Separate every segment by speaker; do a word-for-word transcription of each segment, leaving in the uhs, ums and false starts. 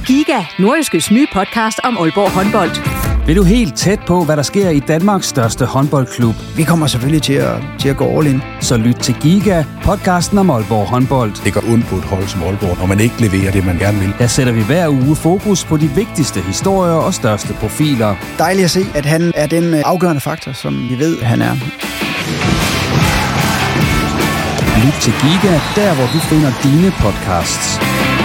Speaker 1: Giga, Nordjyskes nye podcast om Aalborg håndbold.
Speaker 2: Vil du helt tæt på, hvad der sker i Danmarks største håndboldklub?
Speaker 3: Vi kommer selvfølgelig til at, til at gå all in.
Speaker 2: Så lyt til Giga, podcasten om Aalborg håndbold.
Speaker 4: Det går ondt på et hold som Aalborg, når man ikke leverer det, man gerne vil.
Speaker 2: Der sætter vi hver uge fokus på de vigtigste historier og største profiler.
Speaker 3: Dejligt at se, at han er den afgørende faktor, som vi ved, han er.
Speaker 2: Lyt til Giga, der hvor du finder dine podcasts.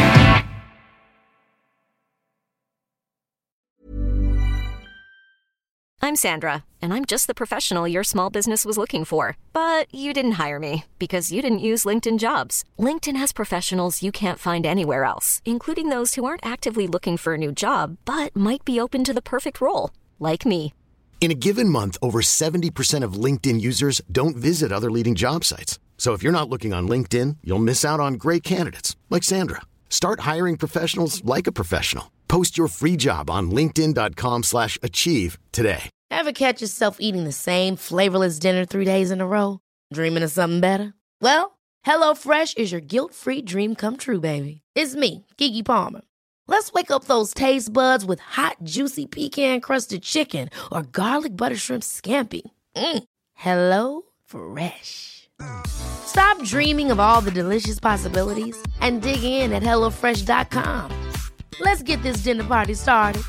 Speaker 5: I'm Sandra, and I'm just the professional your small business was looking for. But you didn't hire me because you didn't use LinkedIn Jobs. LinkedIn has professionals you can't find anywhere else, including those who aren't actively looking for a new job, but might be open to the perfect role, like me.
Speaker 6: In a given month, over seventy percent of LinkedIn users don't visit other leading job sites. So if you're not looking on LinkedIn, you'll miss out on great candidates like Sandra. Start hiring professionals like a professional. Post your free job on linkedin dot com slash achieve today.
Speaker 7: Ever catch yourself eating the same flavorless dinner three days in a row? Dreaming of something better? Well, HelloFresh is your guilt-free dream come true, baby. It's me, Keke Palmer. Let's wake up those taste buds with hot, juicy pecan-crusted chicken or garlic butter shrimp scampi. Mm. Hello Fresh. Stop dreaming of all the delicious possibilities and dig in at hello fresh dot com. Let's get this dinner party started.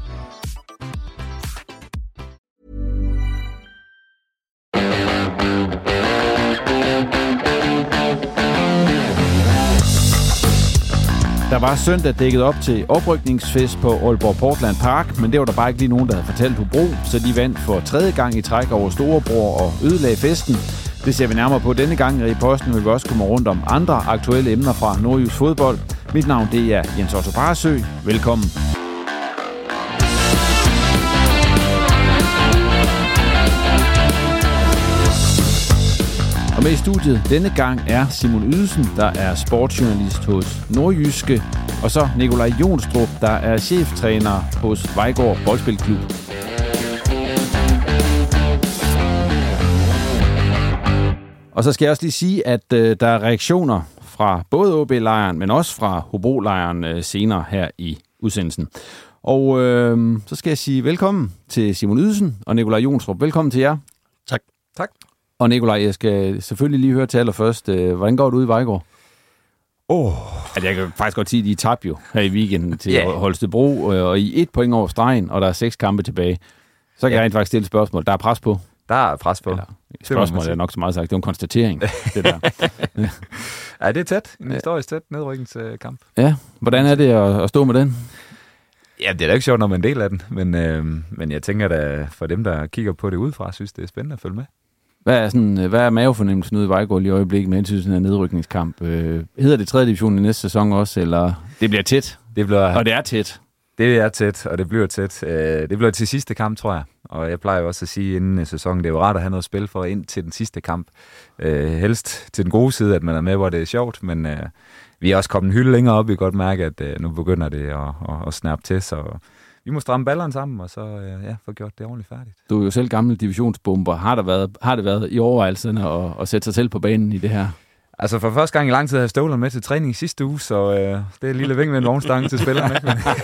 Speaker 8: Der var søndag dækket op til oprykningsfest på Aalborg Portland Park, men det var der bare ikke lige nogen, der havde fortalt Hobro, så de vandt for tredje gang i træk over Storebror og ødelagde festen. Det ser vi nærmere på denne gang. I posten vil vi også komme rundt om andre aktuelle emner fra nordjysk fodbold. Mit navn det er Jens Otto Barsø. Velkommen. Og med i studiet denne gang er Simon Ydelsen, der er sportsjournalist hos Nordjyske, og så Nikolaj Jonstrup, der er cheftræner hos Vejgaard Boldspilklub. Og så skal jeg også lige sige, at øh, der er reaktioner fra både O B-lejren, men også fra Hobro-lejren øh, senere her i udsendelsen. Og øh, så skal jeg sige velkommen til Simon Ydelsen og Nikolaj Jonstrup. Velkommen til jer.
Speaker 9: Tak. Tak.
Speaker 8: Og Nikolaj, jeg skal selvfølgelig lige høre til allerførst, øh, hvordan går det ud i Vejgaard?
Speaker 9: Åh. Oh.
Speaker 8: Altså, jeg kan faktisk godt sige, at de tabte jo her i weekenden til
Speaker 9: yeah.
Speaker 8: Holstebro, øh, og i et point over stregen, og der er seks kampe tilbage. Så kan yeah. jeg rent faktisk stille spørgsmål. Der er pres på.
Speaker 9: Der er pres på.
Speaker 8: Eller, spørgsmål er nok så meget sagt. Det er en konstatering, det der.
Speaker 9: Ja, det er tæt. En historisk tæt nedrykningskamp.
Speaker 8: Ja, hvordan er det at, at stå med den?
Speaker 9: Ja, det er da ikke sjovt, når man er en del af den, men, øh, men jeg tænker da, for dem, der kigger på det udefra, synes det er spændende at følge med.
Speaker 8: Hvad er, sådan, hvad er mavefornemmelsen ude i Vejgaard i øjeblikket med hensyn til sådan en nedrykningskamp? Øh, hedder det tredje division i næste sæson også, eller det bliver tæt?
Speaker 9: Det bliver,
Speaker 8: og det er tæt.
Speaker 9: Det er tæt, og det bliver tæt. Øh, det bliver til sidste kamp, tror jeg. Og jeg plejer også at sige inden sæsonen, det er jo rart at have noget spil for ind til den sidste kamp. Øh, helst til den gode side, at man er med, hvor det er sjovt, men øh, vi er også kommet en hylde længere op. Vi kan godt mærke, at øh, nu begynder det at, at, at snappe til, så vi må stramme ballerne sammen, og så øh, ja, få gjort det ordentligt færdigt.
Speaker 8: Du er jo selv gammel divisionsbomber. Har, der været, har det været i overvejelserne at, at sætte sig selv på banen i det her?
Speaker 9: Altså for første gang i lang tid havde jeg støvlerne med til træning sidste uge, så øh, det er en lille vink med en vognstange til spillerne.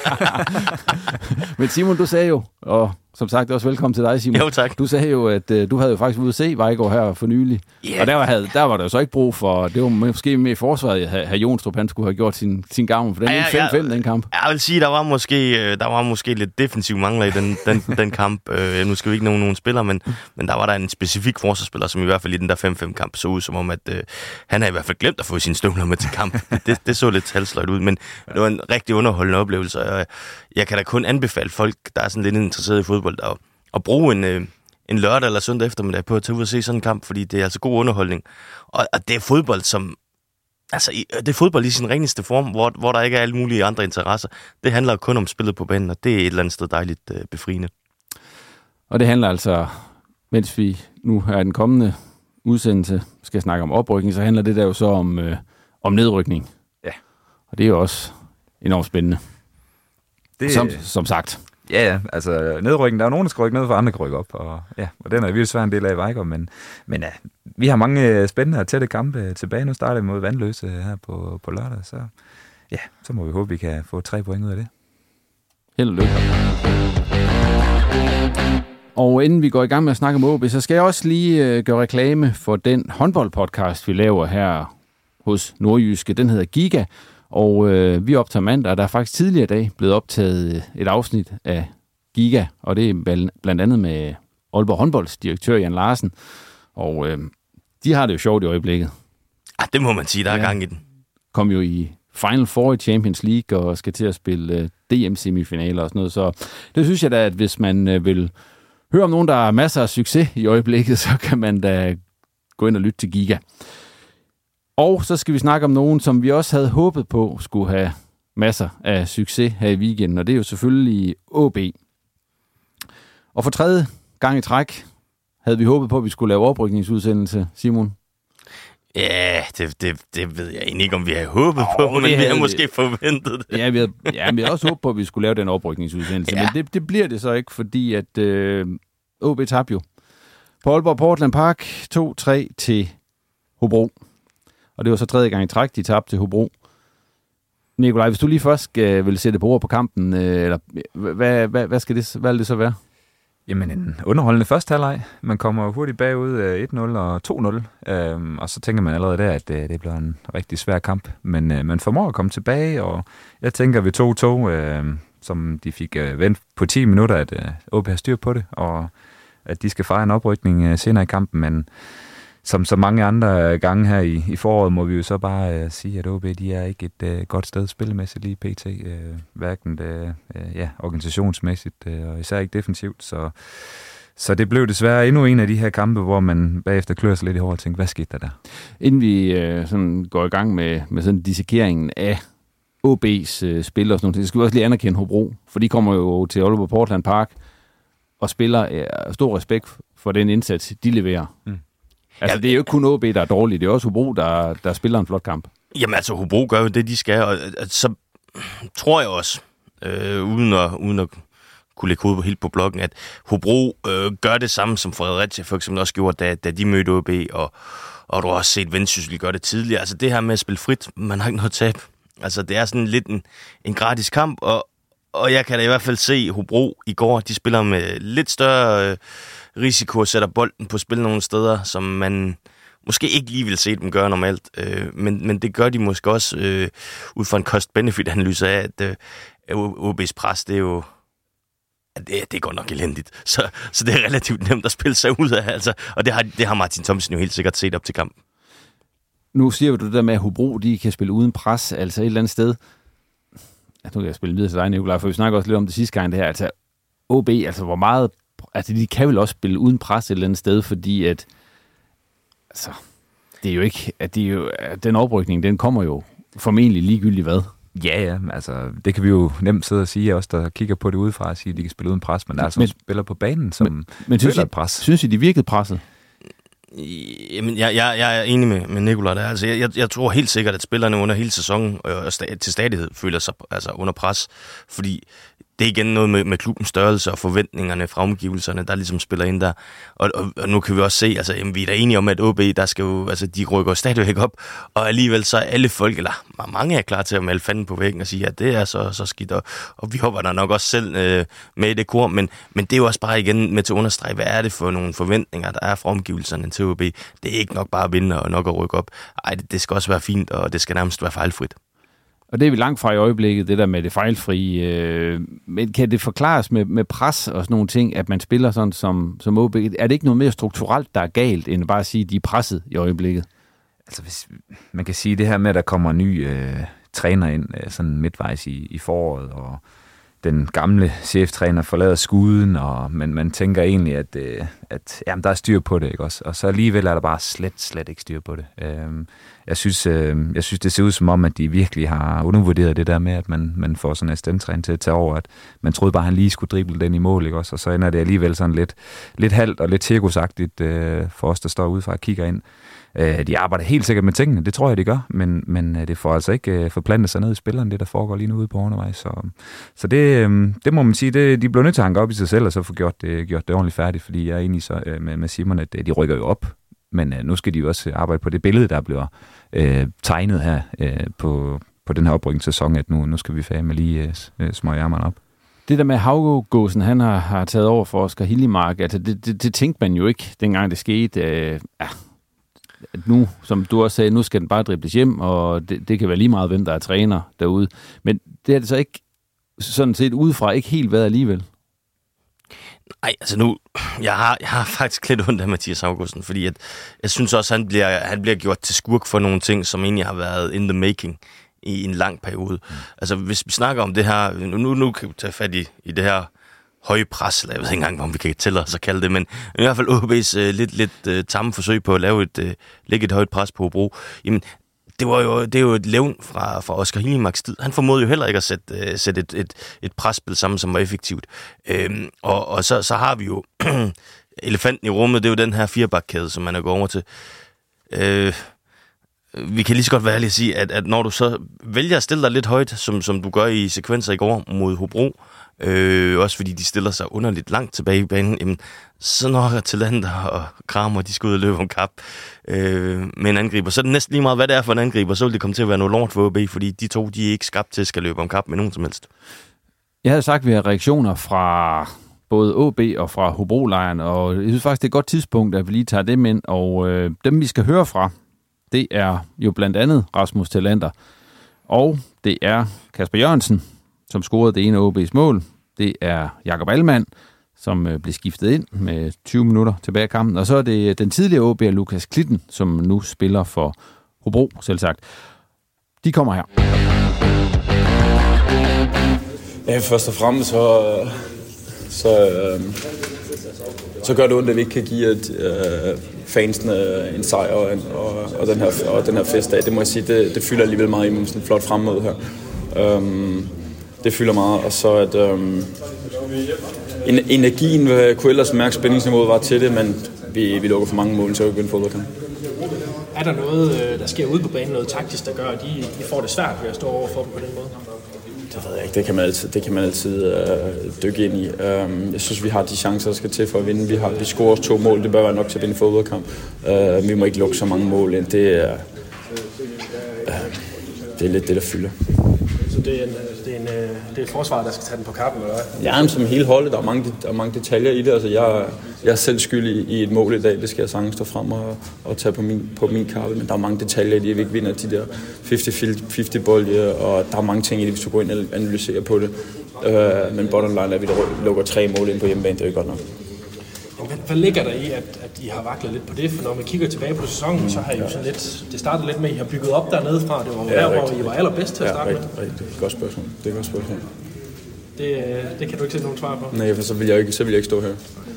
Speaker 8: Men Simon, du sagde jo, og som sagt også velkommen til dig, Simon.
Speaker 10: Jo, tak.
Speaker 8: Du sagde jo, at uh, du havde jo faktisk ude at se Vejgaard her for nylig. Yeah. Og der var, havde, der var der jo så ikke brug for, det var måske mere i forsvaret, at hr. Jonstrup, han skulle have gjort sin, sin gavn, for den er fem fem, den kamp.
Speaker 10: Jeg vil sige, der var måske, der var måske lidt defensiv mangler i den, den, den kamp. Uh, nu skal vi ikke nå nogen spillere, men, men der var der en specifik forsvarsspiller, som i hvert fald i den der fem fem kamp så ud, som om, at uh, han havde i hvert fald glemt at få sine støvler med til kamp. Det, det så lidt halsløjt ud, men det var en rigtig underholdende oplevelse. Jeg, jeg kan da kun anbefale folk, der er sådan lidt interesseret i fodbold, at, at bruge en, en lørdag eller søndag eftermiddag på at tage ud og se sådan en kamp, fordi det er altså god underholdning. Og, og det er fodbold, som altså, det er fodbold i sin reneste form, hvor, hvor der ikke er alle mulige andre interesser. Det handler kun om spillet på banen, og det er et eller andet sted dejligt øh, befriende. Og det handler altså, mens vi nu her i den kommende udsendelse skal snakke om oprykning, så handler det der jo så om, øh, om nedrykning.
Speaker 9: Ja.
Speaker 8: Og det er jo også enormt spændende. Det, som, som sagt.
Speaker 9: Ja, ja, altså nedrykning, der er nogen, der skal rykke ned, for andre kan rykke op, og, ja, og den er virkelig svær en del af i Vejgaard, men, men ja, vi har mange spændende og tætte kampe tilbage. Nu starter vi mod Vandløse her på, på lørdag, så ja, så må vi håbe, vi kan få tre point ud af det.
Speaker 8: Held og lykke. Og inden vi går i gang med at snakke om O B, så skal jeg også lige øh, gøre reklame for den håndboldpodcast, vi laver her hos Nordjyske. Den hedder Giga, og øh, vi optager mandag, og der er faktisk tidligere i dag blevet optaget et afsnit af Giga, og det er blandt andet med Aalborg håndbolds direktør Jan Larsen, og øh, de har det jo sjovt i øjeblikket.
Speaker 10: Ah, det må man sige, der er ja. gang i den.
Speaker 8: Kom jo i Final Four i Champions League og skal til at spille øh, D M-semifinaler og sådan noget, så det synes jeg da, at hvis man øh, vil høre om nogen, der har masser af succes i øjeblikket, så kan man da gå ind og lytte til Giga. Og så skal vi snakke om nogen, som vi også havde håbet på skulle have masser af succes her i weekenden, og det er jo selvfølgelig O B. Og for tredje gang i træk havde vi håbet på, at vi skulle lave oprykningsudsendelse, Simon.
Speaker 10: Ja, det, det, det ved jeg egentlig ikke, om vi havde håbet oh, på, men vi havde måske forventet det.
Speaker 8: Ja, vi havde, ja, vi havde også håbet på, at vi skulle lave den oprykningsudsendelse, ja. Men det, det bliver det så ikke, fordi at øh, O B tabte jo på Aalborg Portland Park to tre til Hobro. Og det var så tredje gang i træk, de tabte til Hobro. Nikolaj, hvis du lige først skal vil sætte på ord på kampen, øh, eller hvad, hvad, hvad skal det, hvad vil det så være?
Speaker 9: Jamen en underholdende første halvleg. Man kommer hurtigt bagud et nul og to nul, øhm, og så tænker man allerede der, at det, det bliver en rigtig svær kamp. Men øh, man formår at komme tilbage, og jeg tænker ved to to, øh, som de fik øh, vendt på ti minutter, at øh, O B har styr på det, og at de skal fejre en oprykning øh, senere i kampen. Men som så mange andre gange her i, i foråret, må vi jo så bare øh, sige, at O B de er ikke et øh, godt sted spillemæssigt lige pt. Øh, hverken det, øh, ja, organisationsmæssigt, øh, og især ikke defensivt. Så, så det blev desværre endnu en af de her kampe, hvor man bagefter klør sig lidt i håret og tænker, hvad skete der der?
Speaker 8: Inden vi øh, sådan går i gang med, med sådan dissekeringen af O B's øh, spil og sådan noget, så skal vi også lige anerkende Hobro, for de kommer jo til Aalborg Portland Park og spiller øh, stor respekt for den indsats, de leverer. Mm. Altså, det er jo ikke kun O B, der er dårligt. Det er også Hobro, der, der spiller en flot kamp.
Speaker 10: Jamen, altså, Hobro gør jo det, de skal. Og så tror jeg også, øh, uden, at, uden at kunne lægge hovedet helt på blokken, at Hobro øh, gør det samme, som Fredericia for eksempel også gjorde, da, da de mødte O B. Og, og du har også set Vendsyssel gøre det tidligere. Altså, det her med at spille frit, man har ikke noget tab. Altså, det er sådan lidt en, en gratis kamp, og, og jeg kan da i hvert fald se Hobro i går. De spiller med lidt større øh, risiko og sætter bolden på spil nogle steder, som man måske ikke lige vil se dem gøre normalt. Øh, men, men det gør de måske også øh, ud fra en cost-benefit-analyse af, at øh, O B's pres, det er jo det, det er godt nok elendigt. Så, så det er relativt nemt at spille sig ud af. Altså, og det har, det har Martin Thomsen jo helt sikkert set op til kampen.
Speaker 8: Nu siger du det der med, at Hobro de kan spille uden pres, altså et eller andet sted. Ja, nu kan jeg spille videre til dig, Nikolaj, for vi snakker også lidt om det sidste gang, det her. Altså, O B, altså hvor meget... Altså, de kan vel også spille uden pres et eller andet sted, fordi at... Altså, det er jo ikke... At det er jo, at den oprykning, den kommer jo formentlig ligegyldigt hvad.
Speaker 9: Ja, ja, altså, det kan vi jo nemt sidde og sige, også der kigger på det udefra og sige, at de kan spille uden pres, men der er altså men, spiller på banen, som men, men synes I, pres.
Speaker 8: Synes I, de virkede presset?
Speaker 10: Jamen, jeg, jeg, jeg er enig med, med Nikolaj der. Altså, jeg, jeg tror helt sikkert, at spillerne under hele sæsonen og sta- til stadighed føler sig altså, under pres, fordi det er igen noget med, med klubbens størrelse og forventningerne fra omgivelserne, der ligesom spiller ind der. Og, og, og nu kan vi også se, altså jamen, vi er da enige om, at O B, der skal jo, altså de rykker stadigvæk op, og alligevel så er alle folk, eller mange er klar til at male fanden på væggen og sige, at det er så, så skidt, og, og vi hopper der nok også selv øh, med i det kor, men, men det er jo også bare igen med til at understrege, hvad er det for nogle forventninger, der er fra omgivelserne til O B. Det er ikke nok bare at vinde og nok at rykke op. Ej, det, det skal også være fint, og det skal nærmest være fejlfrit.
Speaker 8: Og det er vi langt fra i øjeblikket, det der med det fejlfri. Øh, men kan det forklares med, med pres og sådan nogle ting, at man spiller sådan som, som O B? Er det ikke noget mere strukturelt, der er galt, end bare at sige, at de er presset i øjeblikket?
Speaker 9: Altså, hvis man kan sige det her med, at der kommer en ny øh, træner ind, øh, sådan midtvejs i, i foråret, og den gamle cheftræner forlader skuden, og men man tænker egentlig, at, øh, at jamen, der er styr på det, ikke også? Og så alligevel er der bare slet, slet ikke styr på det. Øh, jeg, synes, øh, jeg synes, det ser ud som om, at de virkelig har undervurderet det der med, at man, man får sådan en assistenttræner til at tage over, at man troede bare, at han lige skulle drible den i mål, ikke også? Og så ender det alligevel sådan lidt, lidt halvt og lidt cirkusagtigt øh, for os, der står udefra og kigger ind. De arbejder helt sikkert med tingene, det tror jeg, de gør, men, men det får altså ikke forplantet sig ned i spilleren, det der foregår lige nu ude på undervejs. Så, så det, det må man sige, det, de bliver nødt til at hanke op i sig selv, og så få gjort det, gjort det ordentligt færdigt, fordi jeg er enig så, med, med Simon, at de rykker jo op, men nu skal de jo også arbejde på det billede, der bliver øh, tegnet her øh, på, på den her oprykningssæson, at nu, nu skal vi fandme lige øh, smøge ærmerne op.
Speaker 8: Det der med Havgåsen, han har, har taget over for Oscar Hiljemark, altså det, det, det tænkte man jo ikke, dengang det skete. Øh, ja, at nu, som du også sagde, nu skal den bare dribles hjem, og det, det kan være lige meget, hvem der er træner derude. Men det har det så ikke, sådan set udefra, ikke helt været alligevel.
Speaker 10: Nej, altså nu, jeg har, jeg har faktisk lidt ondt af Mathias Havgåsen, fordi at, jeg synes også, at han bliver, han bliver gjort til skurk for nogle ting, som egentlig har været in the making i en lang periode. Mm. Altså, hvis vi snakker om det her, nu, nu kan vi tage fat i, i det her høje pres, eller jeg ved ikke engang, om vi kan tælle os at kalde det, men i hvert fald O B's uh, lidt, lidt uh, tamme forsøg på at lave et, uh, lægge et højt pres på Hobro. Jamen, det, var jo, det er jo et levn fra, fra Oscar Hiljemarks tid. Han formåede jo heller ikke at sætte, uh, sætte et, et, et presspil sammen, som var effektivt. Øhm, og og så, så har vi jo elefanten i rummet, det er jo den her firebakkæde, som man er gået over til. Øh, Vi kan lige så godt være ærlig at sige, at, at når du så vælger at stille dig lidt højt, som, som du gør i sekvenser i går mod Hobro, øh, også fordi de stiller sig underligt langt tilbage i banen, jamen, så når Talander og Kramer, de skal ud og løbe om kap øh, med en angriber. Så er det næsten lige meget, hvad det er for en angriber, så vil det komme til at være noget lort for O B, fordi de to, de er ikke skabt til at skal løbe om kap med nogen som helst.
Speaker 8: Jeg havde sagt, at vi har reaktioner fra både O B og fra Hobro-lejren, og jeg synes faktisk, det er et godt tidspunkt, at vi lige tager dem ind, og øh, dem, vi skal høre fra, det er jo blandt andet Rasmus Talander, og det er Kasper Jørgensen, som scorede det ene af O B's mål. Det er Jakob Allmann, som blev skiftet ind med tyve minutter tilbage i kampen. Og så er det den tidligere O B'er Lukas Klitten, som nu spiller for Hobro, selvsagt. De kommer her.
Speaker 11: Ja, først og fremmest så, så, øh, så gør det ondt, at vi ikke kan give et, øh, fansene en sejr og, og, og, den her, og den her festdag. Det må jeg sige, det, det fylder alligevel meget i sådan en flot fremmøde her. Um, det fylder meget, og så at um, energien kunne ellers mærke, spændingsniveauet var til det, men vi, vi lukker for mange mål, så vi kan vinde fodboldkamp.
Speaker 12: Er der noget, der sker ude på banen, noget taktisk, der gør, at de, de får det svært ved at stå over for dem på den måde?
Speaker 11: Det ved jeg ikke. Det kan man altid, det kan man altid øh, dykke ind i. Um, jeg synes, vi har de chancer, der skal til for at vinde. Vi har vi scorer os to mål. Det bør være nok til at vinde fodboldkamp. Uh, vi må ikke lukke så mange mål ind. Det er, uh, det er lidt det, der fylder.
Speaker 12: Så det er, en, det, er en, det er et forsvar, der skal tage den på kappen, eller hvad?
Speaker 11: Ja, men som hele holdet. Der er mange, der er mange detaljer i det. Altså, jeg, jeg er selv skyld i, i et mål i dag. Det skal jeg sagtens stå frem og, og tage på min, på min kappe. Men der er mange detaljer i det, at vi ikke vinder de der halvtreds halvtreds bolde, og der er mange ting i det, hvis du går ind og analyserer på det. Uh, men bottom line er, at vi lukker tre mål ind på hjemmebane. Det er jo godt nok.
Speaker 12: Hvad, hvad ligger der i, at, at I har vaklet lidt på det? For når man kigger tilbage på sæsonen, så har I jo sådan lidt... Det startede lidt med, at I har bygget op dernede fra. Det var ja, der, hvor I var allerbedst til at starte
Speaker 11: ja, rigtig, med. Rigtig godt spørgsmål. Det er et godt spørgsmål.
Speaker 12: Det, det kan du ikke sætte nogen svar på?
Speaker 11: Nej, for så vil jeg ikke, så vil jeg ikke stå her.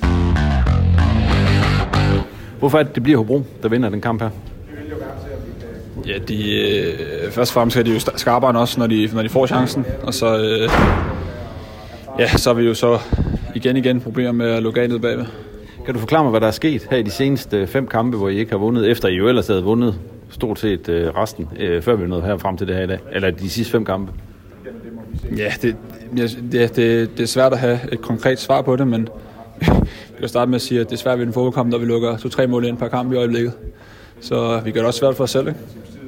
Speaker 8: Hvorfor er det, det bliver Hobro, der vinder den kamp her?
Speaker 13: Ja, de, øh, først og fremmest er de jo skarpere end os, når de, når de får chancen. Og så, øh, ja, så har vi jo så igen igen problemer med at lukke af ned bagved.
Speaker 8: Kan du forklare mig, hvad der er sket her i de seneste fem kampe, hvor I ikke har vundet, efter I jo ellers havde vundet stort set øh, resten, øh, før vi nåede her frem til det her i dag? Eller de sidste fem kampe?
Speaker 13: Ja, det, det, det, det er svært at have et konkret svar på det, men vi kan starte med at sige, at det er svært at vinde fodboldkamp, når vi lukker to-tre mål ind per kamp i øjeblikket. Så vi gør det også svært for os selv, ikke?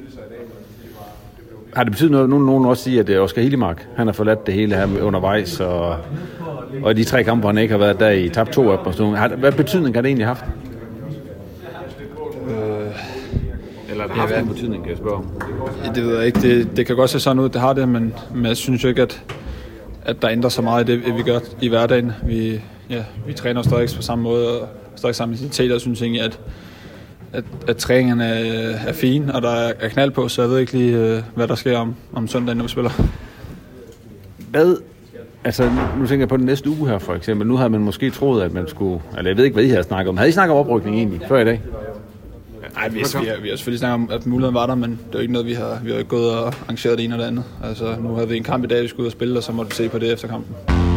Speaker 8: Har det betydet noget? Nogen, nogen også siger, at Oscar Hiljemark, han har forladt det hele her undervejs, og, og de tre kampe, hvor han ikke har været der i tabt to af dem. Hvad betydning har det egentlig haft?
Speaker 13: Øh,
Speaker 8: Eller har det haft en betydning, kan jeg spørge om?
Speaker 13: Det ved jeg ikke. Det, det kan godt se sådan ud, det har det, men, men jeg synes jo ikke, at, at der ændrer så meget i det, vi gør i hverdagen. Vi, ja, vi træner stadig på samme måde, og stadig samme intensitet, og synes egentlig, at At, at træningen er, er fin, og der er knald på, så jeg ved ikke lige, hvad der sker om, om søndagen, når vi spiller.
Speaker 8: Hvad? Altså, nu tænker jeg på den næste uge her, for eksempel. Nu havde man måske troet, at man skulle... Eller jeg ved ikke, hvad I havde snakket om. Havde I snakket om oprykning egentlig, før i dag?
Speaker 13: Nej, vi, vi, har, vi har selvfølgelig snakket om, at muligheden var der, men det er jo ikke noget, vi har, vi har ikke gået og arrangeret det ene eller andet. Altså, nu havde vi en kamp i dag, vi skulle ud og spille, og så måtte vi se på det efter kampen.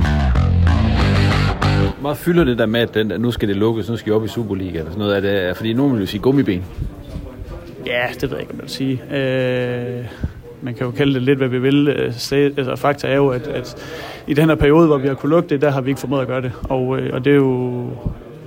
Speaker 8: Meget fylder det der med, at, den, at nu skal det lukkes, nu skal I op i Superliga eller sådan noget? Er det, fordi nogen vil jo sige gummiben.
Speaker 14: Ja, det ved jeg ikke, om jeg vil sige. Øh, man kan jo kalde det lidt, hvad vi vil. Altså, fakta er jo, at, at i den her periode, hvor vi har kunnet lukke det, der har vi ikke formået at gøre det. Og, og det er jo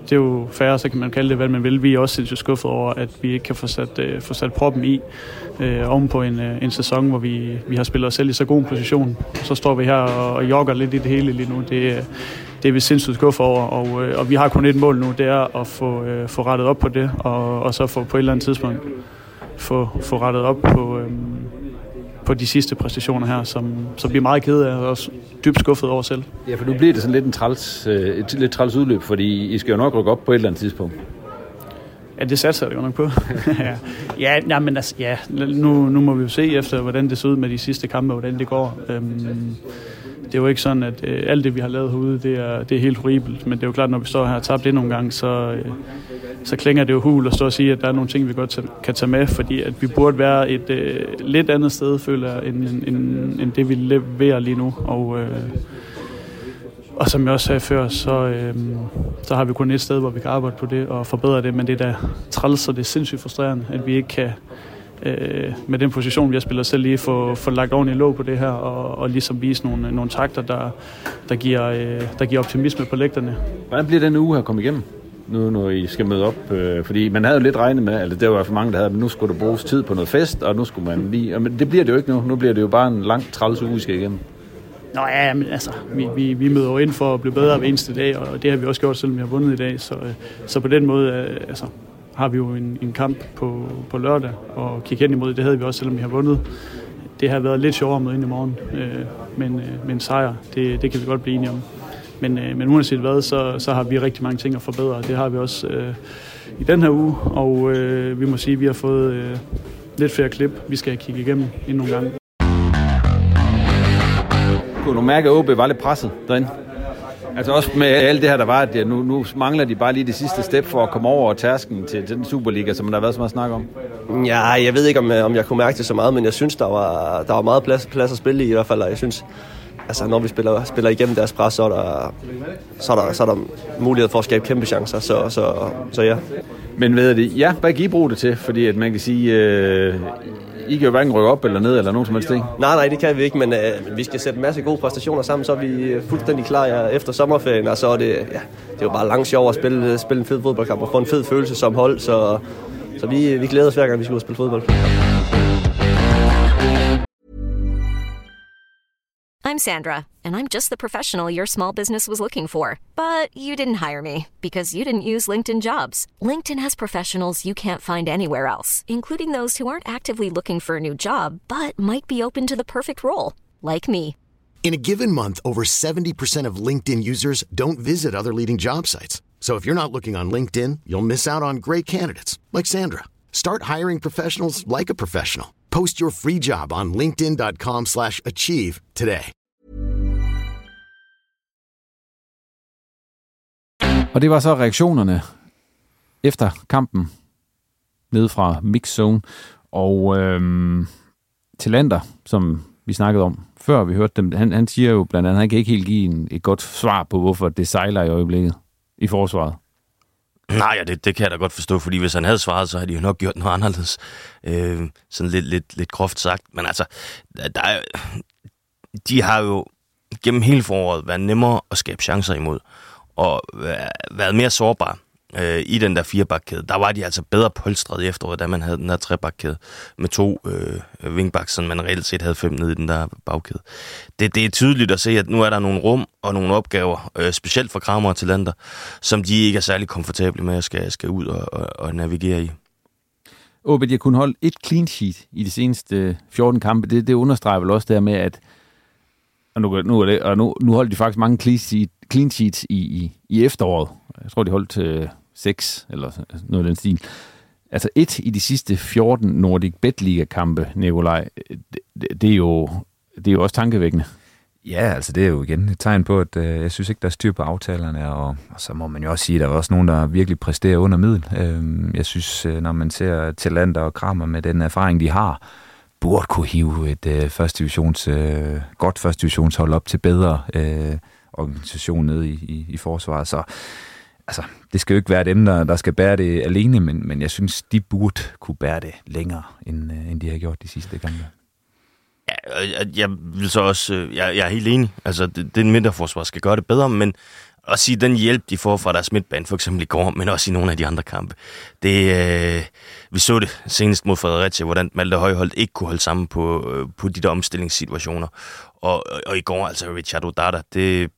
Speaker 14: det er jo fair, så kan man kalde det, hvad man vil. Vi er også sindssygt skuffet over, at vi ikke kan få sat, øh, få sat proppen i øh, oven på en, øh, en sæson, hvor vi, vi har spillet os selv i så god en position. Så står vi her og, og jogger lidt i det hele lige nu. Det, det er vi sindssygt skuffet over, og, øh, og vi har kun et mål nu, det er at få, øh, få rettet op på det, og, og så få på et eller andet tidspunkt få, få rettet op på... Øh, på de sidste præstationer her, som, som bliver meget ked af og også dybt skuffet over selv.
Speaker 8: Ja, for nu bliver det sådan lidt en træls, et lidt træls udløb, fordi I skal jo nok rykke op på et eller andet tidspunkt.
Speaker 14: Ja, det satser jeg jo nok på. ja, ja, nej, men altså, ja, nu, nu må vi jo se efter, hvordan det ser ud med de sidste kampe, og hvordan det går. Øhm, det er jo ikke sådan, at øh, alt det, vi har lavet herude, det er, det er helt horribelt, men det er jo klart, når vi står her og tabt det nogle gange, så, øh, så klinger det jo hul at stå og sige, at der er nogle ting, vi godt kan tage med, fordi at vi burde være et øh, lidt andet sted, føler jeg, end, end, end det, vi leverer lige nu. Og, øh, og som jeg også sagde før, så, øh, så har vi kun et sted, hvor vi kan arbejde på det og forbedre det, men det er da træls, og det er sindssygt frustrerende, at vi ikke kan øh, med den position, vi har spillet selv lige, få, få lagt ordentligt låg på det her, og, og ligesom vise nogle, nogle takter, der, der, giver, øh, der giver optimisme på lægterne.
Speaker 8: Hvordan bliver den uge her kommet igennem? Nu når I skal møde op, øh, fordi man havde jo lidt regnet med, eller det var for mange, der havde, men nu skulle der bruges tid på noget fest, og nu skulle man lige, men det bliver det jo ikke nu, nu bliver det jo bare en lang træls uge, vi skal igennem.
Speaker 14: Nå ja, men altså, vi, vi, vi møder jo ind for at blive bedre hver eneste dag, og det har vi også gjort, selvom vi har vundet i dag, så, så på den måde, øh, altså, har vi jo en, en kamp på, på lørdag, og kigge hen imod, det havde vi også, selvom vi har vundet. Det har været lidt sjovere med ind i morgen, øh, men øh, med en sejr, det, det kan vi godt blive enige om. Men, øh, men uanset hvad, så, så har vi rigtig mange ting at forbedre, det har vi også øh, i den her uge, og øh, vi må sige, at vi har fået øh, lidt flere klip, vi skal kigge igennem endnu nogle gange.
Speaker 8: Kunne du mærke, at O B var lidt presset derinde? Altså også med alt det her, der var, at nu, nu mangler de bare lige det sidste step for at komme over tærsken til, til den Superliga, som der har været så meget snak om.
Speaker 15: Ja, jeg ved ikke, om, om jeg kunne mærke det så meget, men jeg synes, der var, der var meget plads, plads at spille i i hvert fald, og jeg synes, altså når vi spiller, spiller igennem deres pres, så er der, så er der, så er der mulighed for at skabe kæmpe chancer, så, så, så ja.
Speaker 8: Men ved det, ja, hvad kan I bruge det til? Fordi at man kan sige, øh, I kan jo hverken rykke op eller ned, eller nogen som helst ting.
Speaker 15: Nej, nej, det kan vi ikke, men øh, vi skal sætte en masse gode præstationer sammen, så er vi fuldstændig klar ja, efter sommerferien, og så er det, ja, det er jo bare langt sjovt at spille, spille en fed fodboldkamp og få en fed følelse som hold, så, så vi, vi glæder os hver gang, vi skal ud og spille fodbold.
Speaker 5: I'm Sandra, and I'm just the professional your small business was looking for. But you didn't hire me because you didn't use LinkedIn Jobs. LinkedIn has professionals you can't find anywhere else, including those who aren't actively looking for a new job, but might be open to the perfect role, like me.
Speaker 6: In a given month, over seventy percent of LinkedIn users don't visit other leading job sites. So if you're not looking on LinkedIn, you'll miss out on great candidates like Sandra. Start hiring professionals like a professional. Post your free job on linkedin dot com slash achieve today.
Speaker 8: Og det var så reaktionerne efter kampen nede fra Mix Zone. Og øhm, Tillander, som vi snakkede om før vi hørte dem, han, han siger jo blandt andet, han kan ikke helt give en, et godt svar på, hvorfor det sejler i øjeblikket i forsvaret.
Speaker 10: Nej, ja, det, det kan jeg da godt forstå, fordi hvis han havde svaret, så havde de jo nok gjort noget anderledes. Øh, sådan lidt, lidt, lidt groft sagt. Men altså, der, der er, de har jo gennem hele foråret været nemmere at skabe chancer imod, og været mere sårbare øh, i den der firebakkæde. Der var de altså bedre polstret i efteråret, da man havde den der trebakkæde med to øh, wingbacks, så man reelt set havde fem nede i den der bagkæde. Det, det er tydeligt at se, at nu er der nogle rum og nogle opgaver, øh, specielt for Kramer og Tillander, som de ikke er særlig komfortable med at skal, skal ud og, og, og navigere i.
Speaker 8: O B, de har kun holdt et clean sheet i de seneste fjorten kampe. Det, det understreger vel også der med, at og nu, nu, er det, og nu, nu holdt de faktisk mange clean, sheet, clean sheets i, i, i efteråret. Jeg tror, de holdt øh, seks, eller noget af den stil. Altså et i de sidste fjorten Nordic Bet Liga-kampe, Nikolaj, det, det, er jo, det er jo også tankevækkende.
Speaker 9: Ja, altså det er jo igen et tegn på, at øh, jeg synes ikke, der er styr på aftalerne, og, og så må man jo også sige, at der er også nogen, der virkelig præsterer under middel. Øh, jeg synes, når man ser Tillander og Kramer med den erfaring, de har, burde kunne hive et øh, første divisions, øh, godt første divisionshold op til bedre øh, organisation nede i, i, i forsvaret. Så altså, det skal jo ikke være dem, der, der skal bære det alene, men, men jeg synes, de burde kunne bære det længere, end, øh, end de har gjort de sidste gange. Ja,
Speaker 10: jeg vil så også, jeg, jeg er helt enig. Altså, det, det midterforsvar skal gøre det bedre, men og sige, den hjælp, de får fra deres midtbane, for eksempel i går, men også i nogle af de andre kampe. Det, øh, vi så det senest mod Fredericia, hvordan Malte Højholt ikke kunne holde sammen på, øh, på de der omstillingssituationer. Og, og, og i går, altså Richard Odata, det...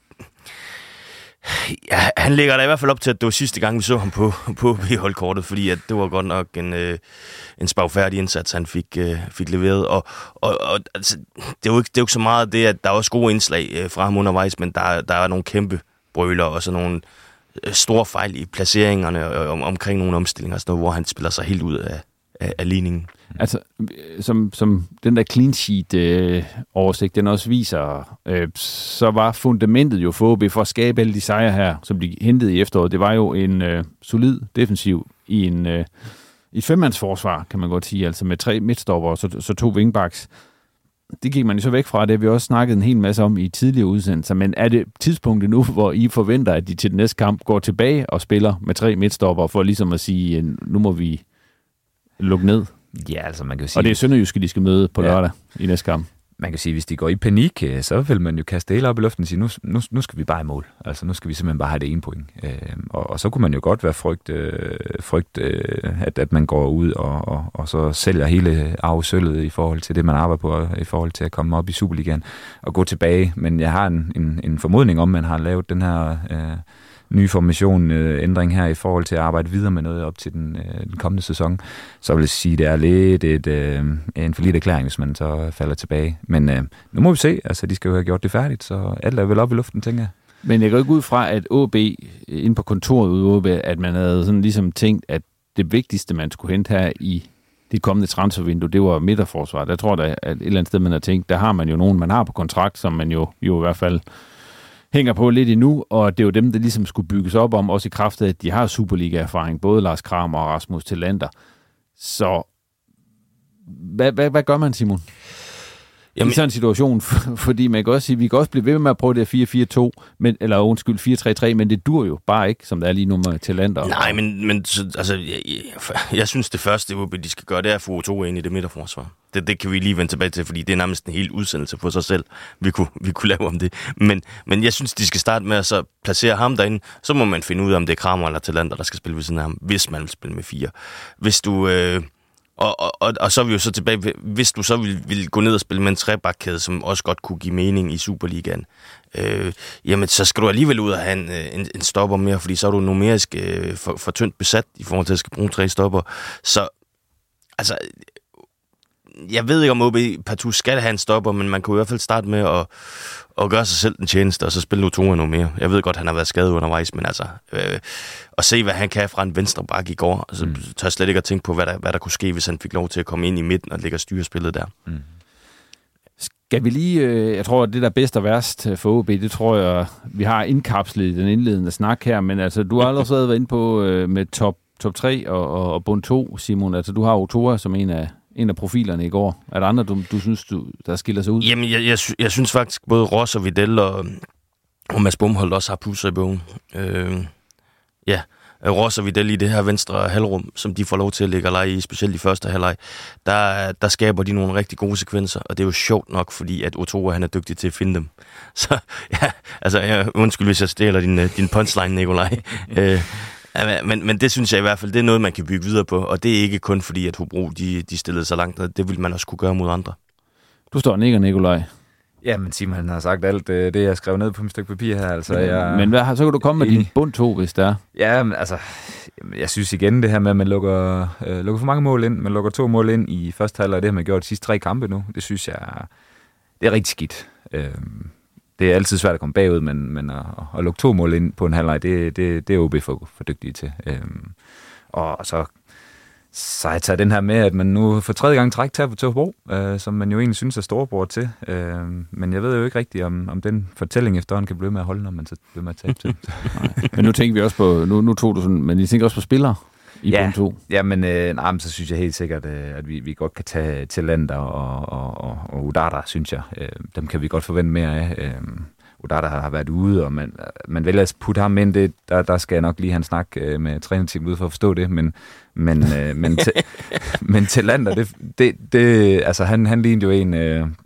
Speaker 10: Ja, han lægger da i hvert fald op til, at det var sidste gang, vi så ham på, på holdkortet, fordi at det var godt nok en, øh, en spagfærdig indsats, han fik, øh, fik leveret. Og, og, og altså, det, er jo ikke, det er jo ikke så meget det, at der er også gode indslag øh, fra ham undervejs, men der, der er nogle kæmpe brøler og så nogle øh, store fejl i placeringerne og, om, omkring nogle omstillinger, sådan noget, hvor han spiller sig helt ud af, af, af ligningen.
Speaker 8: Altså, som, som den der clean sheet øh, oversigt, den også viser, øh, så var fundamentet jo for O B for at skabe alle de sejre her, som de hentede i efteråret. Det var jo en øh, solid defensiv i en øh, et femmandsforsvar, kan man godt sige, altså med tre midtstopper og så, så to wingbacks. Det gik man jo så væk fra, det har vi også snakket en hel masse om i tidligere udsendelser, men er det tidspunktet nu, hvor I forventer, at de til den næste kamp går tilbage og spiller med tre midtstopper, for ligesom at sige, nu må vi lukke ned?
Speaker 9: Ja, altså man kan jo sige...
Speaker 8: Og det er Sønderjyske, de skal møde på lørdag ja. i næste kamp.
Speaker 9: Man kan sige, hvis de går i panik, så vil man jo kaste det hele op i luften og sige, nu, nu, nu skal vi bare i mål. Altså nu skal vi simpelthen bare have det ene point. Øh, og, og så kunne man jo godt være frygt, øh, frygt øh, at, at man går ud og, og, og så sælger hele arvesølvet i forhold til det, man arbejder på, i forhold til at komme op i Superligaen og gå tilbage. Men jeg har en, en, en formodning om, at man har lavet den her... Øh, ny formation, øh, ændring her i forhold til at arbejde videre med noget op til den, øh, den kommende sæson, så vil jeg sige, at det er lidt et, øh, en for lidt erklæring, hvis man så falder tilbage. Men øh, nu må vi se, altså de skal jo have gjort det færdigt, så alt er vel op i luften, tænker jeg.
Speaker 8: Men jeg går ikke ud fra, at O B, inde på kontoret ude O B, at man havde sådan ligesom tænkt, at det vigtigste, man skulle hente her i det kommende transfervindue, det var midterforsvar. Der tror jeg, at et eller andet sted, man har tænkt, der har man jo nogen, man har på kontrakt, som man jo, jo i hvert fald hænger på lidt endnu, og det er jo dem, der ligesom skulle bygges op om, også i kraft af, at de har Superliga-erfaring, både Lars Kramer og Rasmus Tillander. Så hvad, hvad, hvad gør man, Simon? Jamen, i sådan en situation, fordi man kan også sige, vi kan også blive ved med at prøve det fire fire to, men, eller undskyld, fire tre tre, men det dur jo bare ikke, som det er lige nu med Tillander.
Speaker 10: Nej, men, men altså, jeg, jeg, jeg synes, det første, de skal gøre, det er at få O to ind i det midterforsvar. Det, det kan vi lige vende tilbage til, fordi det er nærmest en hel udsendelse for sig selv, vi kunne, vi kunne lave om det. Men, men jeg synes, de skal starte med at så placere ham derinde, så må man finde ud af, om det er Kramer eller Tillander, der skal spille ved siden af ham, hvis man vil spille med fire. Hvis du... Øh, Og, og, og, og så er vi jo så tilbage, hvis du så vil, vil gå ned og spille med en trebakkæde, som også godt kunne give mening i Superligaen, øh, jamen så skal du alligevel ud og have en, en, en stopper mere, fordi så er du numerisk øh, for, for tyndt besat i forhold til at skal bruge tre stopper. Så altså, jeg ved ikke om O B partout skal have en stopper, men man kunne i hvert fald starte med at, at gøre sig selv en tjeneste, og så spille Otoa noget mere. Jeg ved godt, han har været skadet undervejs, men altså, øh, at se, hvad han kan fra en venstre bak i går, altså, mm. tør jeg slet ikke at tænke på, hvad der, hvad der kunne ske, hvis han fik lov til at komme ind i midten og lægge og styre spillet der. Mm.
Speaker 8: Skal vi lige, øh, jeg tror, at det der er bedst og værst for O B, det tror jeg, vi har indkapslet i den indledende snak her, men altså, du har allerede været inde på øh, med top, top tre og, og, og bund to, Simon. Altså, du har Otoa som en af en af profilerne i går. Er der andre, du, du synes, du, der skiller sig ud?
Speaker 10: Jamen, jeg, jeg, jeg synes faktisk, både Ross og Vidal og, og Mads Bumholdt også har plusser i bogen. Øh, ja, Ross og Vidal i det her venstre halvrum, som de får lov til at lægge og lege i, specielt i første halvleg, der, der skaber de nogle rigtig gode sekvenser, og det er jo sjovt nok, fordi at Otoa, han er dygtig til at finde dem. Så ja, altså, jeg, undskyld, hvis jeg stjæler din, din punchline, Nikolaj. øh, Ja, men, men det synes jeg i hvert fald, det er noget, man kan bygge videre på, og det er ikke kun fordi, at Hobro, de, de stillede så langt ned. Det vil man også kunne gøre mod andre.
Speaker 8: Du står nikker, Nikolaj.
Speaker 9: Ja, men Simon, han har sagt alt det, det jeg skrev ned på mit stykke papir her. Altså, jeg...
Speaker 8: Men hvad, så kan du komme med din bund to, hvis der er.
Speaker 9: Ja, men altså, jeg synes igen det her med, at man lukker, øh, lukker for mange mål ind. Man lukker to mål ind i første halvleg, det har man gjort de sidste tre kampe nu. Det synes jeg, det er rigtig skidt. Øh, Det er altid svært at komme bagud, men, men at, at lukke to mål ind på en halvleg, det, det, det er O B for, for dygtige til. Øhm, og så, så jeg tager den her med, at man nu for tredje gang træk tager til Hobro, øh, som man jo egentlig synes er storebror til. Øh, men jeg ved jo ikke rigtigt, om, om den fortælling efterhånden kan blive med at holde, når man så bliver med at tabe til.
Speaker 8: Men nu tænker vi også på, nu, nu tog du sådan, men I tænker også på spillere? I
Speaker 9: ja,
Speaker 8: to.
Speaker 9: ja, men øh, nej, så synes jeg helt sikkert, øh, at vi, vi godt kan tage Tillander og, og, og, og Udata, synes jeg. Øh, dem kan vi godt forvente mere af. Øh, Udata har været ude, og man, man vælger at putte ham ind. Det, der, der skal jeg nok lige have en snak øh, med trænerteamet ud for at forstå det, men, men, øh, men, te, men Tillander, det, det, det, altså han, han lignede jo en, øh,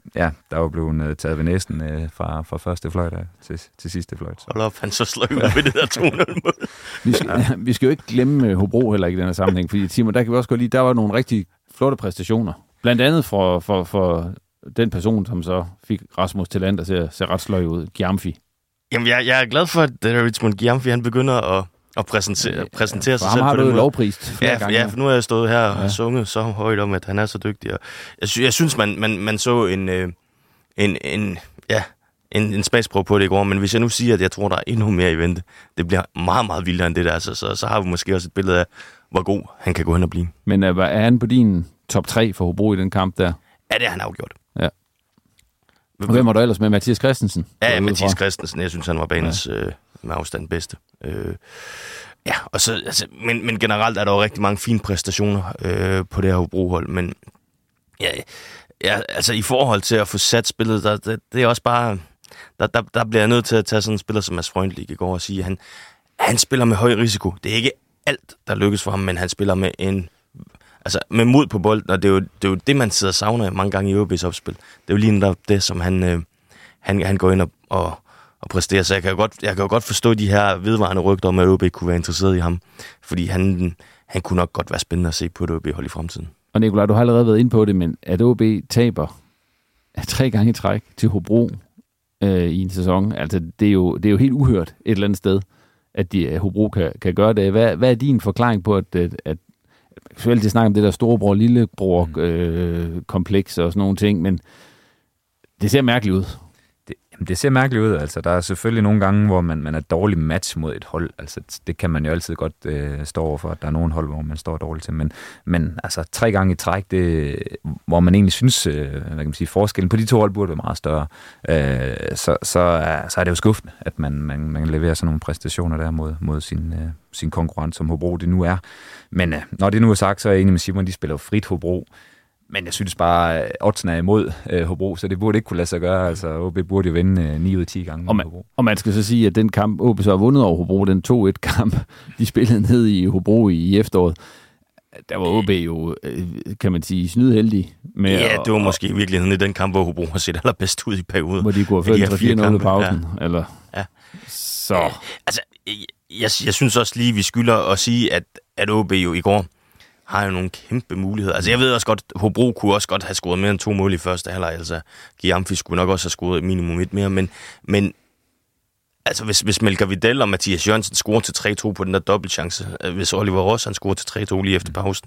Speaker 9: ja, der var blevet taget ved næsten øh, fra, fra første fløjt til, til sidste fløjt.
Speaker 10: Hold op, han så sløj ud ved det der to nul-mål.
Speaker 8: vi, skal, vi skal jo ikke glemme Hobro heller ikke i den her sammenhæng, fordi Timur, der kan vi også godt lide, der var nogle rigtig flotte præstationer. Blandt andet for, for, for den person, som så fik Rasmus Tillander til at se ret sløj ud, Giamfi.
Speaker 10: Jamen, jeg, jeg er glad for, at Richmond Giamfi, han begynder at, at præsentere, præsentere ja, sig selv
Speaker 8: på den måde.
Speaker 10: Han har
Speaker 8: du lovprist flere
Speaker 10: ja,
Speaker 8: gange.
Speaker 10: Ja, for nu har jeg stået her og ja. sunget så højt om, at han er så dygtig. Og jeg, sy- jeg synes, man, man, man så en, øh, en, en, ja, en, en smagsprøve på det i går, men hvis jeg nu siger, at jeg tror, der er endnu mere i vente, det bliver meget, meget vildere end det der, så, så, så har vi måske også et billede af, hvor god han kan gå hen og blive.
Speaker 8: Men er, er han på din top tre for Hobro i den kamp der?
Speaker 10: Ja, det har han afgjort.
Speaker 8: Ja. Og hvem var du ellers med? Mathias Christensen?
Speaker 10: Ja, ja Mathias Christensen. Jeg synes, han var banens ja. øh, med afstand bedste. Øh, ja, og så, altså, men, men generelt er der jo rigtig mange fine præstationer øh, på det her Hobro-hold, men ja, ja, altså i forhold til at få sat spillet, der, det, det er også bare, der, der, der bliver jeg nødt til at tage sådan en spiller som Mads Freundlich i går og sige, at han, han spiller med høj risiko. Det er ikke alt, der lykkes for ham, men han spiller med en altså med mod på bolden, og det er jo det, er jo det man sidder og savner mange gange i O B's opspil. Det er jo lige netop det, som han, øh, han, han går ind og, og, og præsterer. Så jeg kan, jo godt, jeg kan jo godt forstå de her vedvarende rygter om, at O B kunne være interesseret i ham, fordi han, han kunne nok godt være spændende at se på et O B-hold i fremtiden. Og
Speaker 8: Nikolaj, du har allerede været inde på det, men at O B taber tre gange i træk til Hobro øh, i en sæson, altså det er, jo, det er jo helt uhørt et eller andet sted, at de, Hobro kan, kan gøre det. Hvad, hvad er din forklaring på, at, at, at selvfølgelig til snakke om det der storebror-lillebror-kompleks øh, og sådan nogle ting, men det ser mærkeligt ud.
Speaker 9: Det, jamen det ser mærkeligt ud. Altså, der er selvfølgelig nogle gange, hvor man, man er dårlig match mod et hold. Altså, det kan man jo altid godt øh, stå over for, at der er nogle hold, hvor man står dårligt til. Men, men altså, tre gange i træk, det, hvor man egentlig synes, øh, hvad kan man sige, forskellen på de to hold burde være meget større, øh, så, så, er, så er det jo skuffende, at man, man, man leverer sådan nogle præstationer der mod, mod sin, øh, sin konkurrent, som Hobro det nu er. Men øh, når det nu er sagt, så er jeg enig med Simon, de spiller jo frit Hobro. Men jeg synes bare, at oddsen er imod øh, Hobro, så det burde ikke kunne lade sig gøre. Altså, O B burde jo vinde øh, ni ud af ti gange.
Speaker 8: Og man, og man skal så sige, at den kamp, O B så har vundet over Hobro, den to et kamp, de spillede ned i Hobro i, i efteråret. Der var O B jo, øh, kan man sige, snydheldig. Med
Speaker 10: ja,
Speaker 8: at,
Speaker 10: det var måske i virkeligheden i den kamp, hvor Hobro har set allerbedst ud i perioden.
Speaker 8: Hvor de kunne have ført fire nul i pausen.
Speaker 10: Ja.
Speaker 8: Eller?
Speaker 10: Ja.
Speaker 8: Så.
Speaker 10: Øh, altså, jeg, jeg synes også lige, vi skylder at sige, at, at O B jo i går har jo nogle kæmpe muligheder. Altså, jeg ved også godt, Hobro kunne også godt have scoret mere end to mål i første halvleg. Altså, Giamfi skulle nok også have scoret minimum et mere, men, men altså, hvis, hvis Melker Vidal og Mathias Jørgensen scorer til tre to på den der dobbeltchance, hvis Oliver Ross han scorer til tre to lige efter pausen,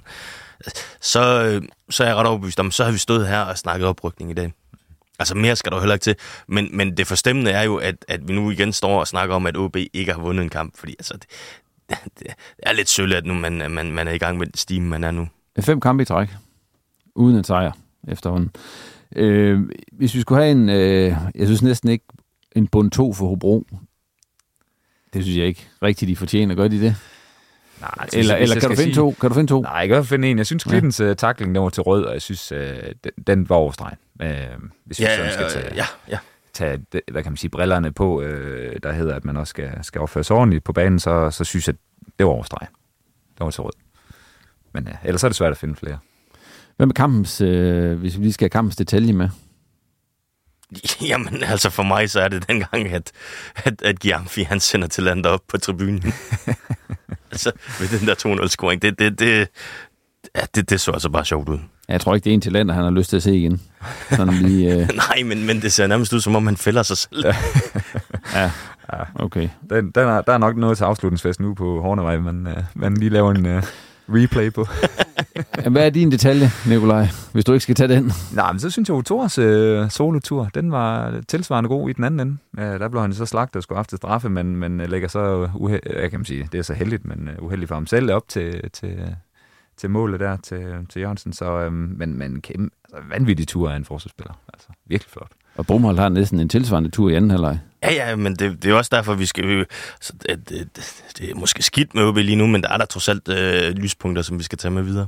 Speaker 10: så, så er jeg ret overbevist om, så har vi stået her og snakket oprykning i dag. Altså, mere skal der jo heller ikke til. Men, men det forstemmende er jo, at, at vi nu igen står og snakker om, at O B ikke har vundet en kamp, fordi altså, det, det er lidt sølle, at nu man, man, man er i gang med den stime, man er nu.
Speaker 8: Fem kampe i træk, uden en sejr efterhånden. Øh, hvis vi skulle have en, øh, jeg synes næsten ikke, en bund to for Hobro, det synes jeg ikke rigtigt, de fortjener. Gør de det?
Speaker 9: Nej,
Speaker 8: altså, eller eller kan, du finde to? kan du finde to?
Speaker 9: Nej, jeg kan godt finde en. Jeg synes, Klittens ja. uh, tackling, den var til rød, og jeg synes, uh, den, den var overstregen. Uh, hvis vi
Speaker 10: ja,
Speaker 9: så skal tage,
Speaker 10: ja, ja.
Speaker 9: tage hvad kan man sige, brillerne på, uh, der hedder, at man også skal, skal opføre sig ordentligt på banen, så, så synes jeg, det var overstregen. Det var til rød. Men uh, ellers er det svært at finde flere.
Speaker 8: Hvad med kampens, øh, hvis vi lige skal have kampens detalje med?
Speaker 10: Jamen, altså for mig, så er det dengang, at, at, at Giamfi, han sender til landet op på tribunen. altså, ved den der to nul-scoring, det, det, det, ja, det, det så altså bare sjovt ud.
Speaker 8: Jeg tror ikke, det er en til lander, han har lyst til at se igen. Sådan lige, øh...
Speaker 10: Nej, men, men det ser nærmest ud, som om han fælder sig selv.
Speaker 8: ja, ja, okay.
Speaker 9: Den, den er, der er nok noget til afslutningsfest nu på Hornevej, men uh, man lige laver en uh, replay på.
Speaker 8: Hvad er din detalje, Nikolaj, hvis du ikke skal tage den?
Speaker 9: Nej, men så synes jeg, at Thors øh, solotur, den var tilsvarende god i den anden ende. Ja, der blev han så slagtet og skulle have haft til straffe, men, men lægger så, uhe- jeg kan man sige, det er så heldigt, men uh, uheldigt for ham selv op til, til, til målet der, til, til Jørgensen. Så, øhm, men, men kæmpe, altså, vanvittig tur af en forsvarsspiller. Altså, virkelig flot.
Speaker 8: Og Brumhold har næsten en tilsvarende tur i anden halvleg.
Speaker 10: Ja, ja, men det, det er også derfor, vi skal... Så det, det, det er måske skidt med O B lige nu, men der er der trods alt øh, lyspunkter, som vi skal tage med videre.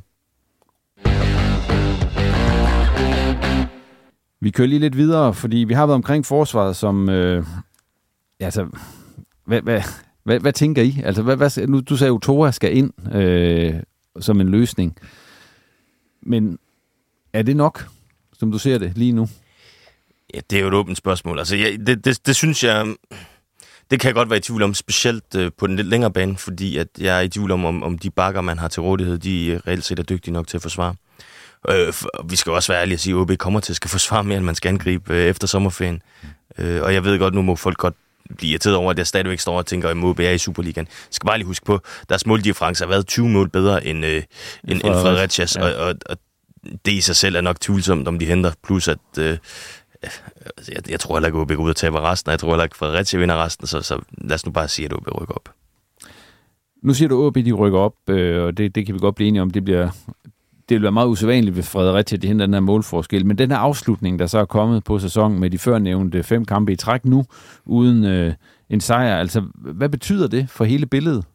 Speaker 8: Vi kører lige lidt videre, fordi vi har været omkring forsvaret, som... Øh, altså, hvad, hvad, hvad, hvad tænker I? Altså, hvad, hvad, nu, du sagde jo, Tora skal ind øh, som en løsning. Men er det nok, som du ser det lige nu?
Speaker 10: Ja, det er jo et åbent spørgsmål. Altså, ja, det, det, det synes jeg... Det kan jeg godt være i tvivl om, specielt øh, på den lidt længere bane, fordi at jeg er i tvivl om, om, om de bakker, man har til rådighed, de reelt set er dygtige nok til at forsvare. Øh, for, vi skal også være ærlige at sige, at O B kommer til at skal forsvare mere, end man skal angribe øh, efter sommerferien. Øh, og jeg ved godt, nu må folk godt blive irriteret over, at jeg stadigvæk står og tænker, at O B er i Superligaen. Jeg skal bare lige huske på, at deres måldifference har været tyve mål bedre end, øh, end, end Fredericias, ja. og, og, og det i sig selv er nok tvivlsomt, om de henter. Plus at... Øh, Jeg, jeg tror heller ikke, at O B går ud og taber resten, og jeg tror heller ikke, at Fredericia vinder resten, så, så lad os nu bare sige, at O B rykker op.
Speaker 8: Nu siger du, at O B de rykker op, øh, og det, det kan vi godt blive enige om. Det, bliver, det vil være meget usædvanligt ved Fredericia, at de henter den her målforskel. Men den her afslutning, der så er kommet på sæsonen med de førnævnte fem kampe i træk nu, uden øh, en sejr, altså hvad betyder det for hele billedet?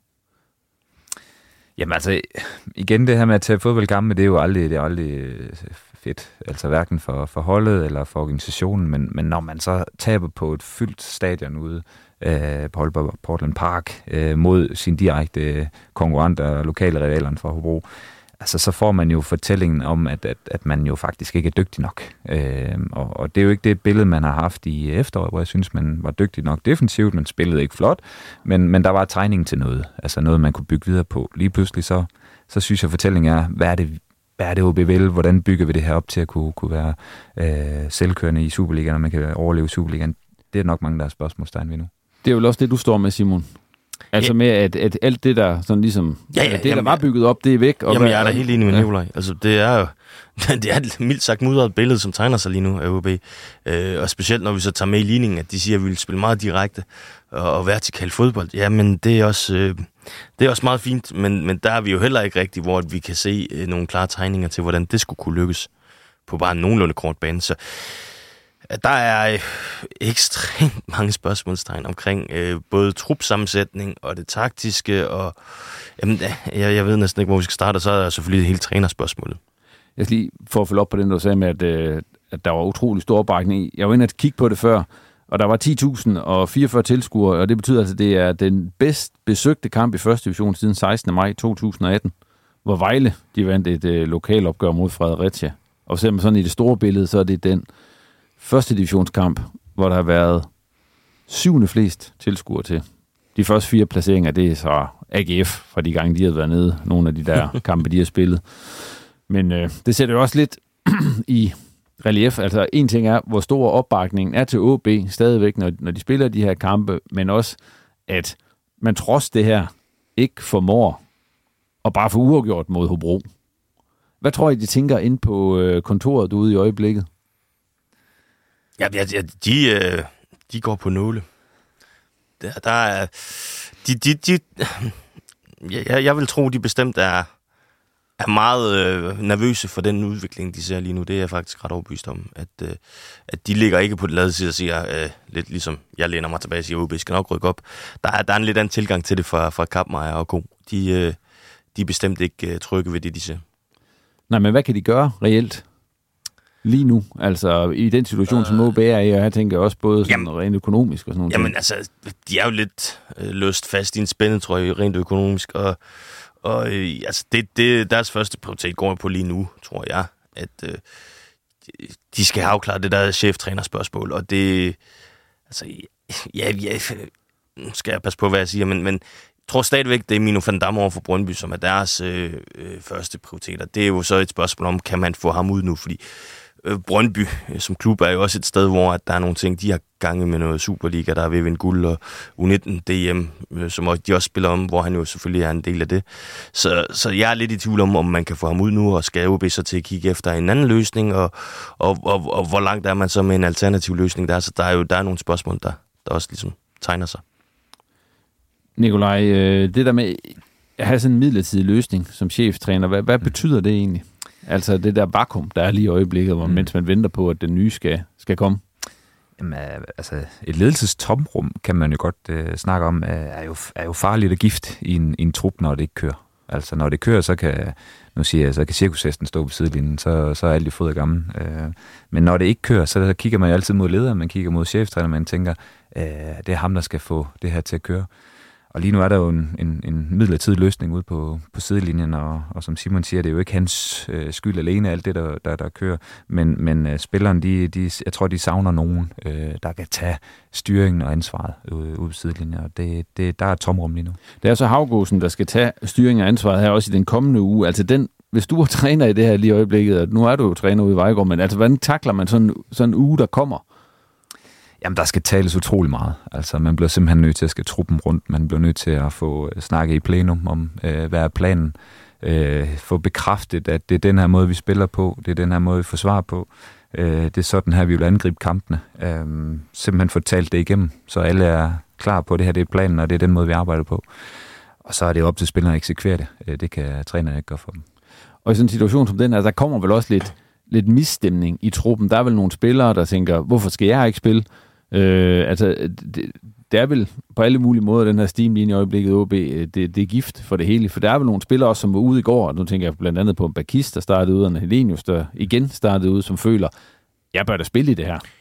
Speaker 9: Jamen altså, igen det her med at tage fodboldkampe, det er jo aldrig, det er aldrig fedt. Altså hverken for, for holdet eller for organisationen, men, men når man så taber på et fyldt stadion ude øh, på Aalborg Portland Park øh, mod sin direkte konkurrent og lokale rivalerne fra Hobro, altså så får man jo fortællingen om, at, at, at man jo faktisk ikke er dygtig nok. Øh, og, og det er jo ikke det billede, man har haft i efteråret, hvor jeg synes, man var dygtig nok defensivt, man spillede ikke flot, men, men der var tegning til noget, altså noget, man kunne bygge videre på. Lige pludselig så, så synes jeg, fortællingen er, hvad er det, hvad er det O B vil? Hvordan bygger vi det her op til at kunne, kunne være øh, selvkørende i Superligaen, og man kan overleve Superligaen? Det er nok mange, der er spørgsmålstegn ved nu. Det er jo også det, du står med, Simon. Altså ja. med, at, at alt det, der sådan ligesom,
Speaker 10: ja, ja,
Speaker 8: det, der
Speaker 10: jamen,
Speaker 8: var bygget op, det er væk. Og
Speaker 10: jamen,
Speaker 8: hvad,
Speaker 10: jeg er da helt enig med ja. Nikolaj. Altså, det er jo det er et mildt sagt mudret billede, som tegner sig lige nu af O B. Øh, og specielt, når vi så tager med i ligningen, at de siger, at vi vil spille meget direkte og, og vertikal fodbold. Jamen, det er også, øh, det er også meget fint, men, men der er vi jo heller ikke rigtigt, hvor vi kan se øh, nogle klare tegninger til, hvordan det skulle kunne lykkes på bare en nogenlunde kort bane. Så der er øh, ekstremt mange spørgsmålstegn omkring øh, både trupsammensætning og det taktiske, og jamen, jeg, jeg ved næsten ikke, hvor vi skal starte, og så er der selvfølgelig hele trænerspørgsmålet.
Speaker 8: Jeg skal lige for at følge op på den, du sagde med, at, øh, at der var utrolig stor opbakning i. Jeg var inde at kigge på det før, og der var ti tusind og fireogfyrre tilskuere, og det betyder altså, at det er den bedst besøgte kamp i første division siden sekstende maj to tusind og atten, hvor Vejle de vandt et øh, lokalopgør mod Fredericia. Og selvom sådan i det store billede, så er det den første divisionskamp, hvor der har været syvende flest tilskuere til. De første fire placeringer, det er så A G F, fra de gange, de har været nede, nogle af de der kampe, de har spillet. Men øh, det sætter jo også lidt i relief. Altså en ting er, hvor stor opbakningen er til O B stadigvæk, når, når de spiller de her kampe, men også, at man trods det her ikke formår at bare få uafgjort mod Hobro. Hvad tror I, de tænker ind på øh, kontoret ude i øjeblikket?
Speaker 10: Ja, ja de, øh, de går på nåle. Der, der er... De, de, de, jeg, jeg vil tro, de bestemt er, er meget øh, nervøse for den udvikling, de ser lige nu. Det er jeg faktisk ret overbevist om. At, øh, at de ligger ikke på den lade side og siger, øh, lidt ligesom jeg læner mig tilbage og siger, at O B skal nok rykke op. Der er, der er en lidt anden tilgang til det fra, fra Kappmeier og Co. De, øh, de er bestemt ikke øh, trygge ved det, de ser. Nej,
Speaker 8: men hvad kan de gøre reelt? Lige nu, altså i den situation, øh, som O B er i, og jeg tænker også både sådan jamen, rent økonomisk og sådan noget.
Speaker 10: Jamen ting. altså, de er jo lidt øh, løst fast i en spændetrøje rent økonomisk, og, og øh, altså det, det, deres første prioritet går på lige nu, tror jeg, at øh, de skal have afklaret det der cheftrænerspørgsmål, og det, altså, ja, ja, nu skal jeg passe på, hvad jeg siger, men, men jeg tror stadigvæk, det er Mino van Damme over for Brøndby, som er deres øh, øh, første prioriteter. Det er jo så et spørgsmål om, kan man få ham ud nu, fordi Brøndby som klub er jo også et sted, hvor at der er nogle ting, de har gange med noget Superliga, der er ved at vinde guld, og U nitten D M, som de også spiller om, hvor han jo selvfølgelig er en del af det. Så, så jeg er lidt i tvivl om, om man kan få ham ud nu, og skal O B så til at kigge efter en anden løsning, og, og, og, og hvor langt er man så med en alternativ løsning der. Så der er jo der er nogle spørgsmål, der, der også ligesom tegner sig.
Speaker 8: Nikolaj, det der med at have sådan en midlertidig løsning som cheftræner, hvad, hvad betyder det egentlig? Altså det der vakuum, der er lige i øjeblikket, hvor, mm. mens man venter på, at den nye skal, skal komme?
Speaker 9: Jamen, altså et ledelsestomrum, kan man jo godt øh, snakke om, er jo, er jo farligt og gift i en, i en trup, når det ikke kører. Altså når det kører, så kan, nu siger jeg, så kan cirkushesten stå på sidelinjen, så, så er alt i fod og gammel. Øh, men når det ikke kører, så kigger man jo altid mod lederen, man kigger mod cheftræner, man tænker, øh, det er ham, der skal få det her til at køre. Og lige nu er der jo en, en, en midlertidig løsning ude på, på sidelinjen, og, og som Simon siger, det er jo ikke hans øh, skyld alene, alt det, der, der, der kører. Men, men øh, spilleren, de, de, jeg tror, de savner nogen, øh, der kan tage styringen og ansvaret ude, ude på sidelinjen, og det, det, der er et tomrum lige nu.
Speaker 8: Det er så Haugosen, der skal tage styringen og ansvaret her også i den kommende uge. Altså den, hvis du er træner i det her lige i øjeblikket, og nu er du jo træner ude i Vejgaard, men altså hvordan takler man sådan, sådan en uge, der kommer?
Speaker 9: Jamen, der skal tales utrolig meget. Altså, man bliver simpelthen nødt til at skal truppen rundt. Man bliver nødt til at få snakket i plenum om, øh, hvad er planen. Øh, få bekræftet, at det er den her måde, vi spiller på. Det er den her måde, vi forsvarer på. Øh, det er sådan her, vi vil angribe kampene. Øh, simpelthen få talt det igennem, så alle er klar på, at det her det er planen, og det er den måde, vi arbejder på. Og så er det op til spillerne at eksekvere det. Øh, det kan trænerne ikke gøre for dem.
Speaker 8: Og i sådan en situation som den, altså, der kommer vel også lidt, lidt misstemning i truppen. Der er vel nogle spillere, der tænker, hvorfor skal jeg ikke spille? Øh, altså, det, det er vel på alle mulige måder, den her steamlinje i øjeblikket, O B, det, det er gift for det hele, for der er vel nogle spillere også, som var ude i går, og nu tænker jeg blandt andet på en Bakis, der startede ud, og en Helenius, der igen startede ud, som føler, jeg bør da spille i det her.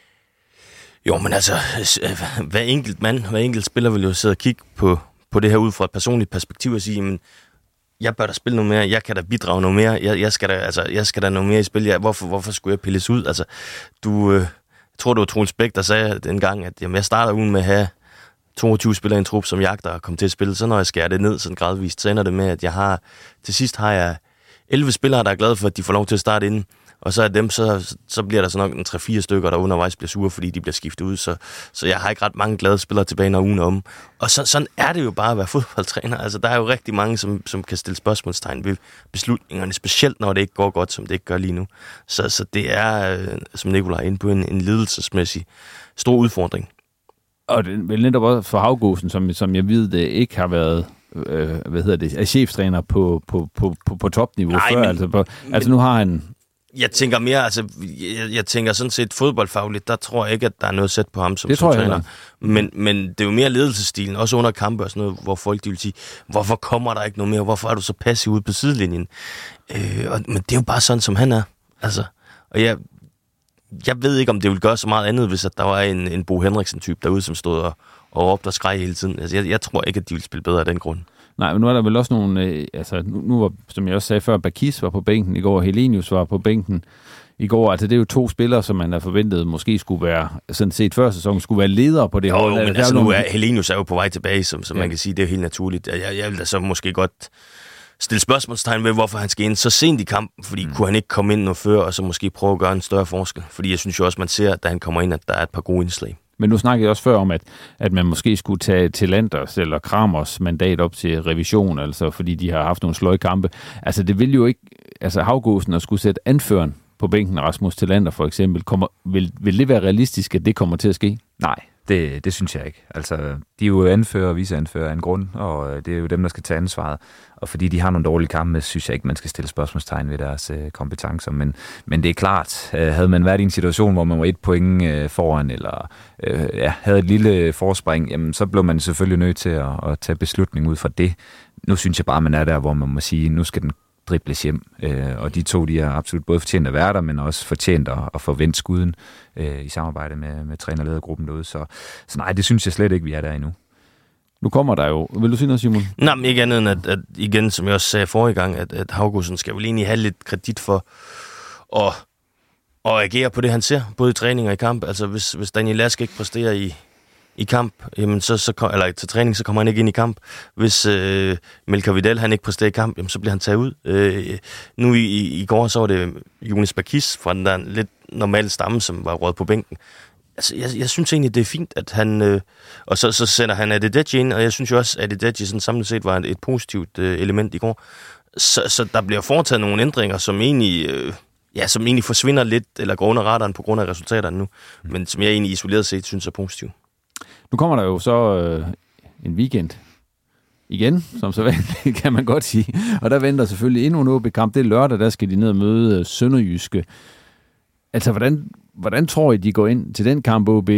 Speaker 10: Jo, men altså, hver enkelt mand, hver enkelt spiller vil jo sidde og kigge på, på det her ud fra et personligt perspektiv og sige, men jeg bør da spille noget mere, jeg kan da bidrage noget mere, jeg, jeg, skal, da, altså, jeg skal da noget mere i spil, jeg, hvorfor, hvorfor skulle jeg pilles ud? Altså, du... Øh, Jeg tror, det var Troels Bæk, der sagde dengang, at jamen, jeg starter ugen med at have toogtyve spillere i en trup, som jagter og kommer til at spille. Så når jeg skærer det ned sådan gradvist, så ender det med, at jeg har til sidst har jeg elleve spillere, der er glade for, at de får lov til at starte inden. Og så er dem, så, så bliver der så nok en tre fire stykker, der undervejs bliver sure, fordi de bliver skiftet ud. Så, så jeg har ikke ret mange glade spillere tilbage, når ugen er om. Og så, sådan er det jo bare at være fodboldtræner. Altså, der er jo rigtig mange, som, som kan stille spørgsmålstegn ved beslutningerne, specielt når det ikke går godt, som det ikke gør lige nu. Så, så det er, som Nikolaj er inde på, en, en ledelsesmæssig stor udfordring.
Speaker 8: Og det er vel netop også for Haugosen, som, som jeg ved, det ikke har været øh, hvad hedder det, er cheftræner på, på, på, på, på topniveau Nej, før. Men, altså, på, men, altså nu har han...
Speaker 10: Jeg tænker mere, altså, jeg, jeg tænker sådan set fodboldfagligt, der tror jeg ikke, at der er noget sæt på ham som,
Speaker 8: det
Speaker 10: som
Speaker 8: tror
Speaker 10: træner. Men, men det er jo mere ledelsesstilen, også under kampe og sådan noget, hvor folk de vil sige, hvorfor kommer der ikke noget mere? Hvorfor er du så passiv ude på sidelinjen? Øh, og, men det er jo bare sådan, som han er. Altså, og jeg, jeg ved ikke, om det ville gøre så meget andet, hvis at der var en, en Bo Henriksen-type derude, som stod og, og råbte og skreg hele tiden. Altså, jeg, jeg tror ikke, at de ville spille bedre af den grund.
Speaker 8: Nej, men nu er der vel også nogle, øh, altså nu, nu var, som jeg også sagde før, Bakis var på bænken i går, Helenius var på bænken i går. Altså det er jo to spillere, som man har forventet måske skulle være, sådan set før sæsonen, skulle være ledere på det hold.
Speaker 10: Jo, men altså nu er Helenius er jo på vej tilbage, som, som ja. man kan sige, det er helt naturligt. Jeg, jeg vil da så måske godt stille spørgsmålstegn ved, hvorfor han skal ind så sent i kampen, fordi mm. kunne han ikke komme ind noget før, og så måske prøve at gøre en større forskel. Fordi jeg synes jo også, man ser, da han kommer ind, at der er et par gode indslag.
Speaker 8: Men nu snakkede jeg også før om, at, at man måske skulle tage Tillanders eller Kramers mandat op til revision, altså fordi de har haft nogle sløje kampe. Altså det vil jo ikke, altså Haugosen at skulle sætte anføren på bænken, Rasmus Tillander for eksempel, kommer, vil, vil det være realistisk, at det kommer til at ske?
Speaker 9: Nej, det, det synes jeg ikke. Altså, de er jo anfører og viceanfører af en grund, og det er jo dem, der skal tage ansvaret. Og fordi de har nogle dårlige kampe, synes jeg ikke, man skal stille spørgsmålstegn ved deres øh, kompetencer. Men, men det er klart, øh, havde man været i en situation, hvor man var et point øh, foran, eller øh, ja, havde et lille forspring, jamen, så blev man selvfølgelig nødt til at, at tage beslutning ud fra det. Nu synes jeg bare, man er der, hvor man må sige, nu skal den dribles hjem. Øh, og de to, de er absolut både fortjent at være der, men også fortjent at, at forvente skuden øh, i samarbejde med, med trænerledergruppen derude. Så, så nej, det synes jeg slet ikke, vi er der endnu.
Speaker 8: Nu kommer der jo... Vil du sige noget, Simon?
Speaker 10: Nej, men ikke andet end, at, at igen, som jeg også sagde forrige gang, at, at Haugosen skal vel egentlig have lidt kredit for at, at agere på det, han ser, både i træning og i kamp. Altså, hvis, hvis Daniel Lask ikke præsterer i, i kamp, jamen så, så, eller til træning, så kommer han ikke ind i kamp. Hvis øh, Melker Vidal, han ikke præsterer i kamp, jamen, så bliver han taget ud. Øh, nu i, i, i går, så var det Jonas Bakis fra den der lidt normale stamme, som var råd på bænken. Altså, jeg, jeg synes egentlig, det er fint, at han... Øh, og så, så sender han Adedeji ind, og jeg synes jo også, at Adedeji sådan samlet set var et, et positivt øh, element i går. Så, så der bliver foretaget nogle ændringer, som egentlig, øh, ja, som egentlig forsvinder lidt, eller går under radaren på grund af resultaterne nu, mm. men som jeg egentlig isoleret set synes er positivt.
Speaker 8: Nu kommer der jo så øh, en weekend igen, som så vanligt, kan man godt sige. Og der venter selvfølgelig endnu en O B-kamp. Det er lørdag, der skal de ned og møde Sønderjyske. Altså, hvordan, hvordan tror I, de går ind til den kamp, O B?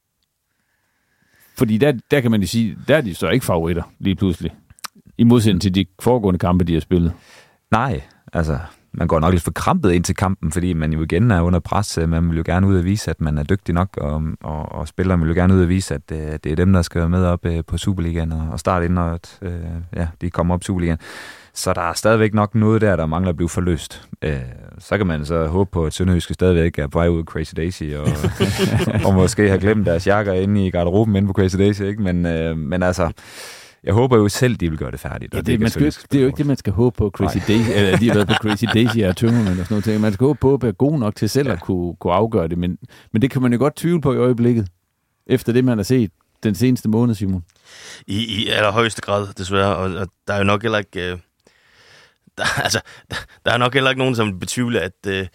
Speaker 8: Fordi der, der kan man jo sige, der er de så ikke favoritter lige pludselig. I modsætning til de foregående kampe, de har spillet.
Speaker 9: Nej, altså... man går nok lidt for krampet ind til kampen, fordi man jo igen er under pres. Man vil jo gerne ud og vise, at man er dygtig nok, og, og, og spillerne vil jo gerne ud og vise, at øh, det er dem, der skal være med op øh, på Superligaen og, og starte ind, når at, øh, ja, de kommer op i Superligaen. Så der er stadigvæk nok noget der, der mangler at blive forløst. Øh, så kan man så håbe på, at Sønderjyske stadigvæk er på vej ud af Crazy Daisy, og, og måske har glemt deres jakker inde i garderoben inde på Crazy Daisy, ikke? Men, øh, men altså, jeg håber jo selv, de vil gøre det færdigt.
Speaker 8: Ja, det, det, man skal, det er jo ikke det, man skal håbe på. Crazy Daisy, eller de har været på Crazy Daisy og tømmermænd og sådan noget ting. Man skal håbe på at være god nok til selv ja. at kunne, kunne afgøre det, men, men det kan man jo godt tvivle på i øjeblikket, efter det, man har set den seneste måned, Simon.
Speaker 10: I, i allerhøjeste grad, desværre, og, og der er jo nok heller ikke... Øh, der, altså, der, der er nok heller ikke nogen, som betvivler, at... Øh,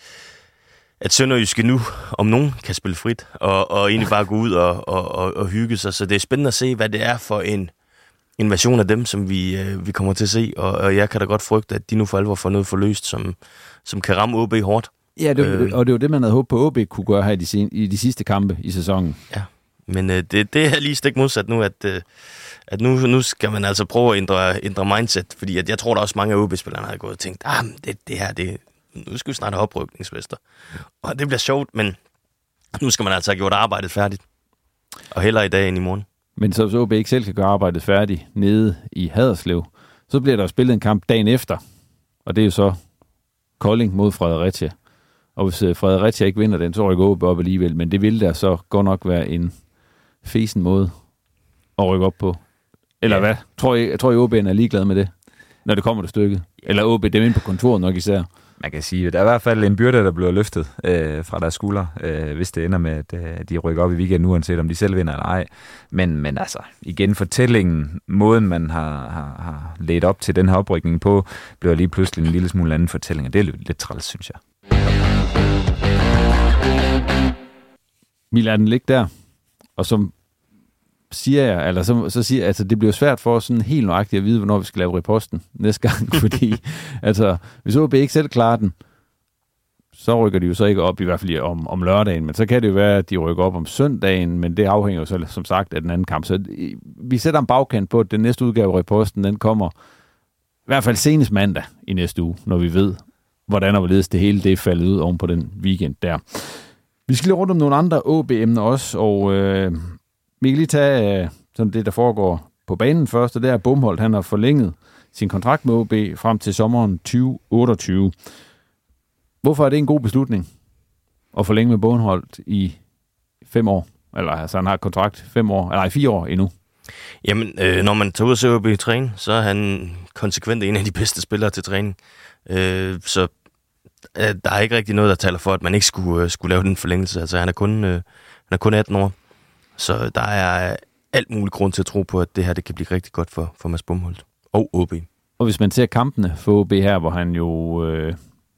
Speaker 10: at Sønderjyske nu, om nogen, kan spille frit, og, og egentlig bare gå ud og, og, og, og hygge sig. Så det er spændende at se, hvad det er for en, en version af dem, som vi, øh, vi kommer til at se. Og, og jeg kan da godt frygte, at de nu for alvor får noget forløst, som, som kan ramme O B hårdt.
Speaker 8: Ja, det, øh, og det er jo det, man havde håbet på, O B kunne gøre her i de, sen, i de sidste kampe i sæsonen.
Speaker 10: Ja, men øh, det, det er lige stik modsat nu, at, øh, at nu, nu skal man altså prøve at ændre, ændre mindset. Fordi at jeg tror, der også mange af O B-spillerne har gået og tænkt, ah, det, det her, det nu skal vi snart have oprykningsmester. Og det bliver sjovt, men nu skal man altså have gjort arbejdet færdigt. Og hellere i dag end i morgen.
Speaker 8: Men så hvis O B ikke selv kan gøre arbejdet færdigt nede i Haderslev, så bliver der spillet en kamp dagen efter. Og det er jo så Kolding mod Fredericia. Og hvis Fredericia ikke vinder den, så rykker O B op alligevel. Men det vil der så godt nok være en fesen måde at rykke op på. Eller ja. hvad? Tror I, tror I O B'en er ligeglad med det, når det kommer til stykket? Eller O B dem ind på kontoret nok især?
Speaker 9: Man kan sige, at der er i hvert fald en byrde, der bliver løftet øh, fra deres skuldre, øh, hvis det ender med, at øh, de rykker op i weekenden, uanset om de selv vinder eller ej. Men, men altså, igen fortællingen, måden man har, har, har ledt op til den her oprykning på, bliver lige pludselig en lille smule anden fortælling, og det er lidt, lidt træls, synes jeg.
Speaker 8: Vi lader den ligge der, og som siger jeg, eller så, så siger jeg, altså det bliver svært for os sådan helt nøjagtigt at vide, hvornår vi skal lave reposten næste gang, fordi altså, hvis O B ikke selv klarer den, så rykker de jo så ikke op, i hvert fald om, om lørdagen, men så kan det jo være, at de rykker op om søndagen, men det afhænger jo så som sagt af den anden kamp. Så vi sætter en bagkant på, at den næste udgave af reposten, den kommer i hvert fald senest mandag i næste uge, når vi ved, hvordan og hvorledes det hele det er faldet ud oven på den weekend der. Vi skal lige rundt om nogle andre O B-emner også, og øh, vi kan lige tage sådan det, der foregår på banen først, og det er, at Bomholt, han har forlænget sin kontrakt med O B frem til sommeren tyve otteogtyve. Hvorfor er det en god beslutning at forlænge med Bomholt i fem år? Eller altså, han har kontrakt fem år, eller i fire år endnu.
Speaker 10: Jamen, øh, når man tager ud og ser O B i træning, så er han konsekvent en af de bedste spillere til træning. Øh, så øh, der er ikke rigtig noget, der taler for, at man ikke skulle, øh, skulle lave den forlængelse. Altså, han er kun, øh, han er kun atten år. Så der er alt mulig grund til at tro på, at det her det kan blive rigtig godt for, for Mads Bomholt og O B.
Speaker 8: Og hvis man ser kampene for O B her, hvor han jo øh,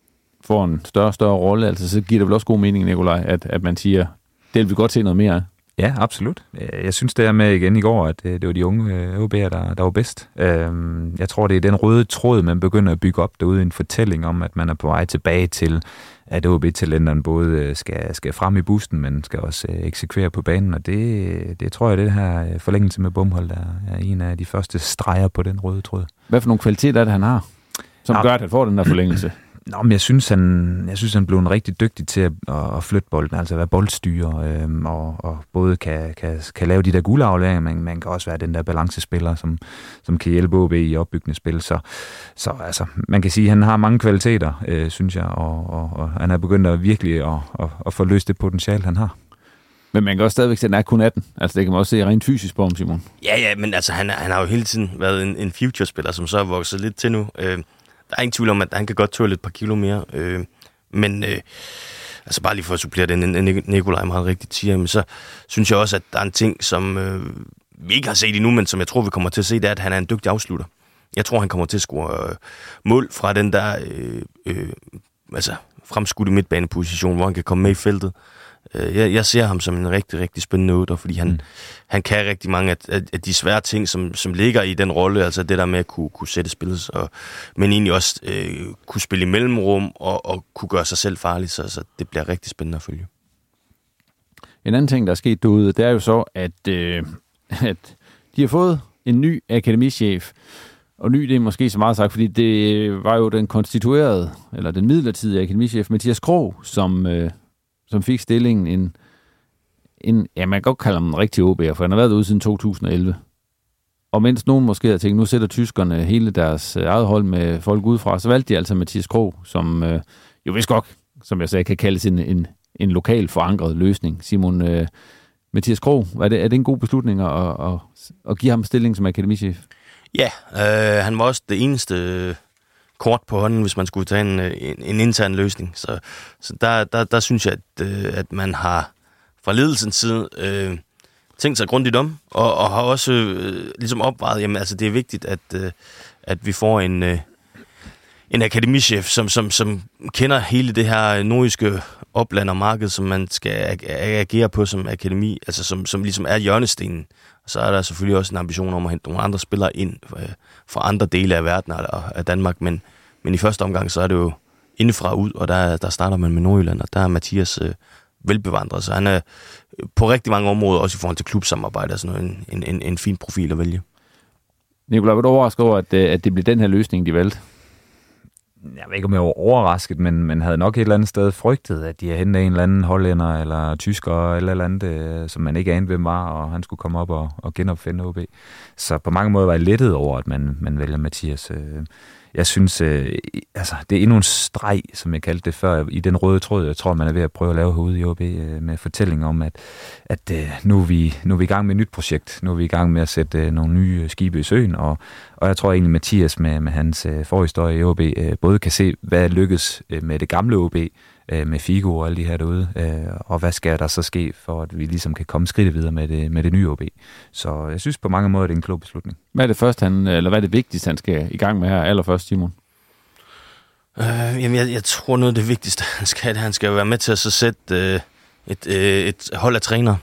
Speaker 8: får en større og større rolle, altså, så giver det vel også god mening, Nikolaj, at, at man siger, det vil vi godt se noget mere af.
Speaker 9: Ja, absolut. Jeg synes det er med igen i går, at det var de unge O B'er, der, der var bedst. Jeg tror, det er den røde tråd, man begynder at bygge op derude, en fortælling om, at man er på vej tilbage til, at O B-talenterne både skal, skal frem i bussen, men skal også eksekvere på banen, og det, det tror jeg, det her forlængelse med Bomholt er, er en af de første streger på den røde tråd.
Speaker 8: Hvad for nogle kvaliteter er det, han har, som Nå. gør, at han får den der forlængelse?
Speaker 9: Nå, men jeg synes, han, jeg synes, han blev en rigtig dygtig til at, at flytte bolden, altså være boldstyrer, øhm, og, og både kan, kan, kan lave de der guldafleveringer, men man kan også være den der balancespiller, som, som kan hjælpe O B i opbyggende spil. Så, så altså, man kan sige, at han har mange kvaliteter, øh, synes jeg, og, og, og han er begyndt at virkelig at, at, at få løst det potentiale, han har.
Speaker 8: Men man kan også stadigvæk se, at han er kun atten. Altså, det kan man også se rent fysisk på ham, Simon.
Speaker 10: Ja, ja, men altså, han, han har jo hele tiden været en, en future-spiller, som så er vokset lidt til nu. Øh, Der er ingen tvivl om, at han kan godt tåle et par kilo mere. Øh, men øh, altså bare lige for at supplere det, Nikolaj meget rigtigt siger, men så synes jeg også, at der er en ting, som øh, vi ikke har set endnu, men som jeg tror, vi kommer til at se, det er, at han er en dygtig afslutter. Jeg tror, han kommer til at score øh, mål fra den der øh, øh, altså fremskudte midtbaneposition, hvor han kan komme med i feltet. Jeg, jeg ser ham som en rigtig, rigtig spændende otter, fordi han, mm. han kan rigtig mange af, af de svære ting, som, som ligger i den rolle, altså det der med at kunne, kunne sætte spillet, og, men egentlig også øh, kunne spille i mellemrum og, og kunne gøre sig selv farlig, så, så det bliver rigtig spændende at følge.
Speaker 8: En anden ting, der er sket derude, det er jo så, at, øh, at de har fået en ny akademichef, Og ny, det er måske så meget sagt, fordi det var jo den konstituerede, eller den midlertidige akademichef Mathias Krog, som, øh, som fik stillingen en, en, ja, man kan godt kalde ham en rigtig O B'er, for han har været ude siden to tusind og elleve. Og mens nogen måske har tænkt, nu sætter tyskerne hele deres eget hold med folk udefra, så valgte de altså Mathias Krog, som øh, jo vist godt, som jeg sagde, kan kaldes en, en, en lokal forankret løsning. Simon, øh, Mathias Krog, er det, er det en god beslutning at, at, at give ham stilling som akademichef?
Speaker 10: Ja, øh, han var også det eneste øh, kort på hånden, hvis man skulle tage en, en, en intern løsning. Så, så der, der, der synes jeg, at, øh, at man har fra ledelsens side øh, tænkt sig grundigt om, og, og har også øh, ligesom opvejet, jamen altså det er vigtigt, at, øh, at vi får en, øh, en akademichef, som, som, som kender hele det her nordiske opland og marked, som man skal ag- agere på som akademi, altså som, som ligesom er hjørnestenen. Og så er der selvfølgelig også en ambition om at hente nogle andre spillere ind øh, fra andre dele af verden og af Danmark, men, men i første omgang, så er det jo indefra og ud, og der, der starter man med Nordjylland, og der er Mathias øh, velbevandret, så han er på rigtig mange områder, også i forhold til klubsamarbejde, og sådan noget, en, en, en fin profil at vælge.
Speaker 8: Nikolaj, var du overrasket over, at, at det blev den her løsning, de valgte?
Speaker 9: Jeg ved ikke, om jeg var overrasket, men, men havde nok et eller andet sted frygtet, at de havde hentet en eller anden hollænder eller tysker eller eller andet, øh, som man ikke anede, hvem var, og han skulle komme op og, og genopfinde O B. Så på mange måder var jeg lettet over, at man, man vælger Mathias. Øh, jeg synes, øh, altså, det er endnu en streg, som jeg kaldte det før, i den røde tråd, jeg tror, man er ved at prøve at lave herude i O B, øh, med fortællinger om, at, at øh, nu, er vi, nu er vi i gang med et nyt projekt. Nu er vi i gang med at sætte øh, nogle nye skibe i søen, og, og jeg tror egentlig, Mathias med, med hans øh, forhistorie i O B, øh, både kan se, hvad lykkes øh, med det gamle O B, øh, med Figo og alle de her derude, øh, og hvad skal der så ske, for at vi ligesom kan komme skridt videre med det, med det nye O B. Så jeg synes på mange måder, det er en klog beslutning.
Speaker 8: Hvad er det første, han, eller hvad er det vigtigste, han skal i gang med her allerførst, Simon?
Speaker 10: Øh, jamen, jeg, jeg tror noget af det vigtigste, han skal, han skal være med til at så sætte øh, et, øh, et hold af træner.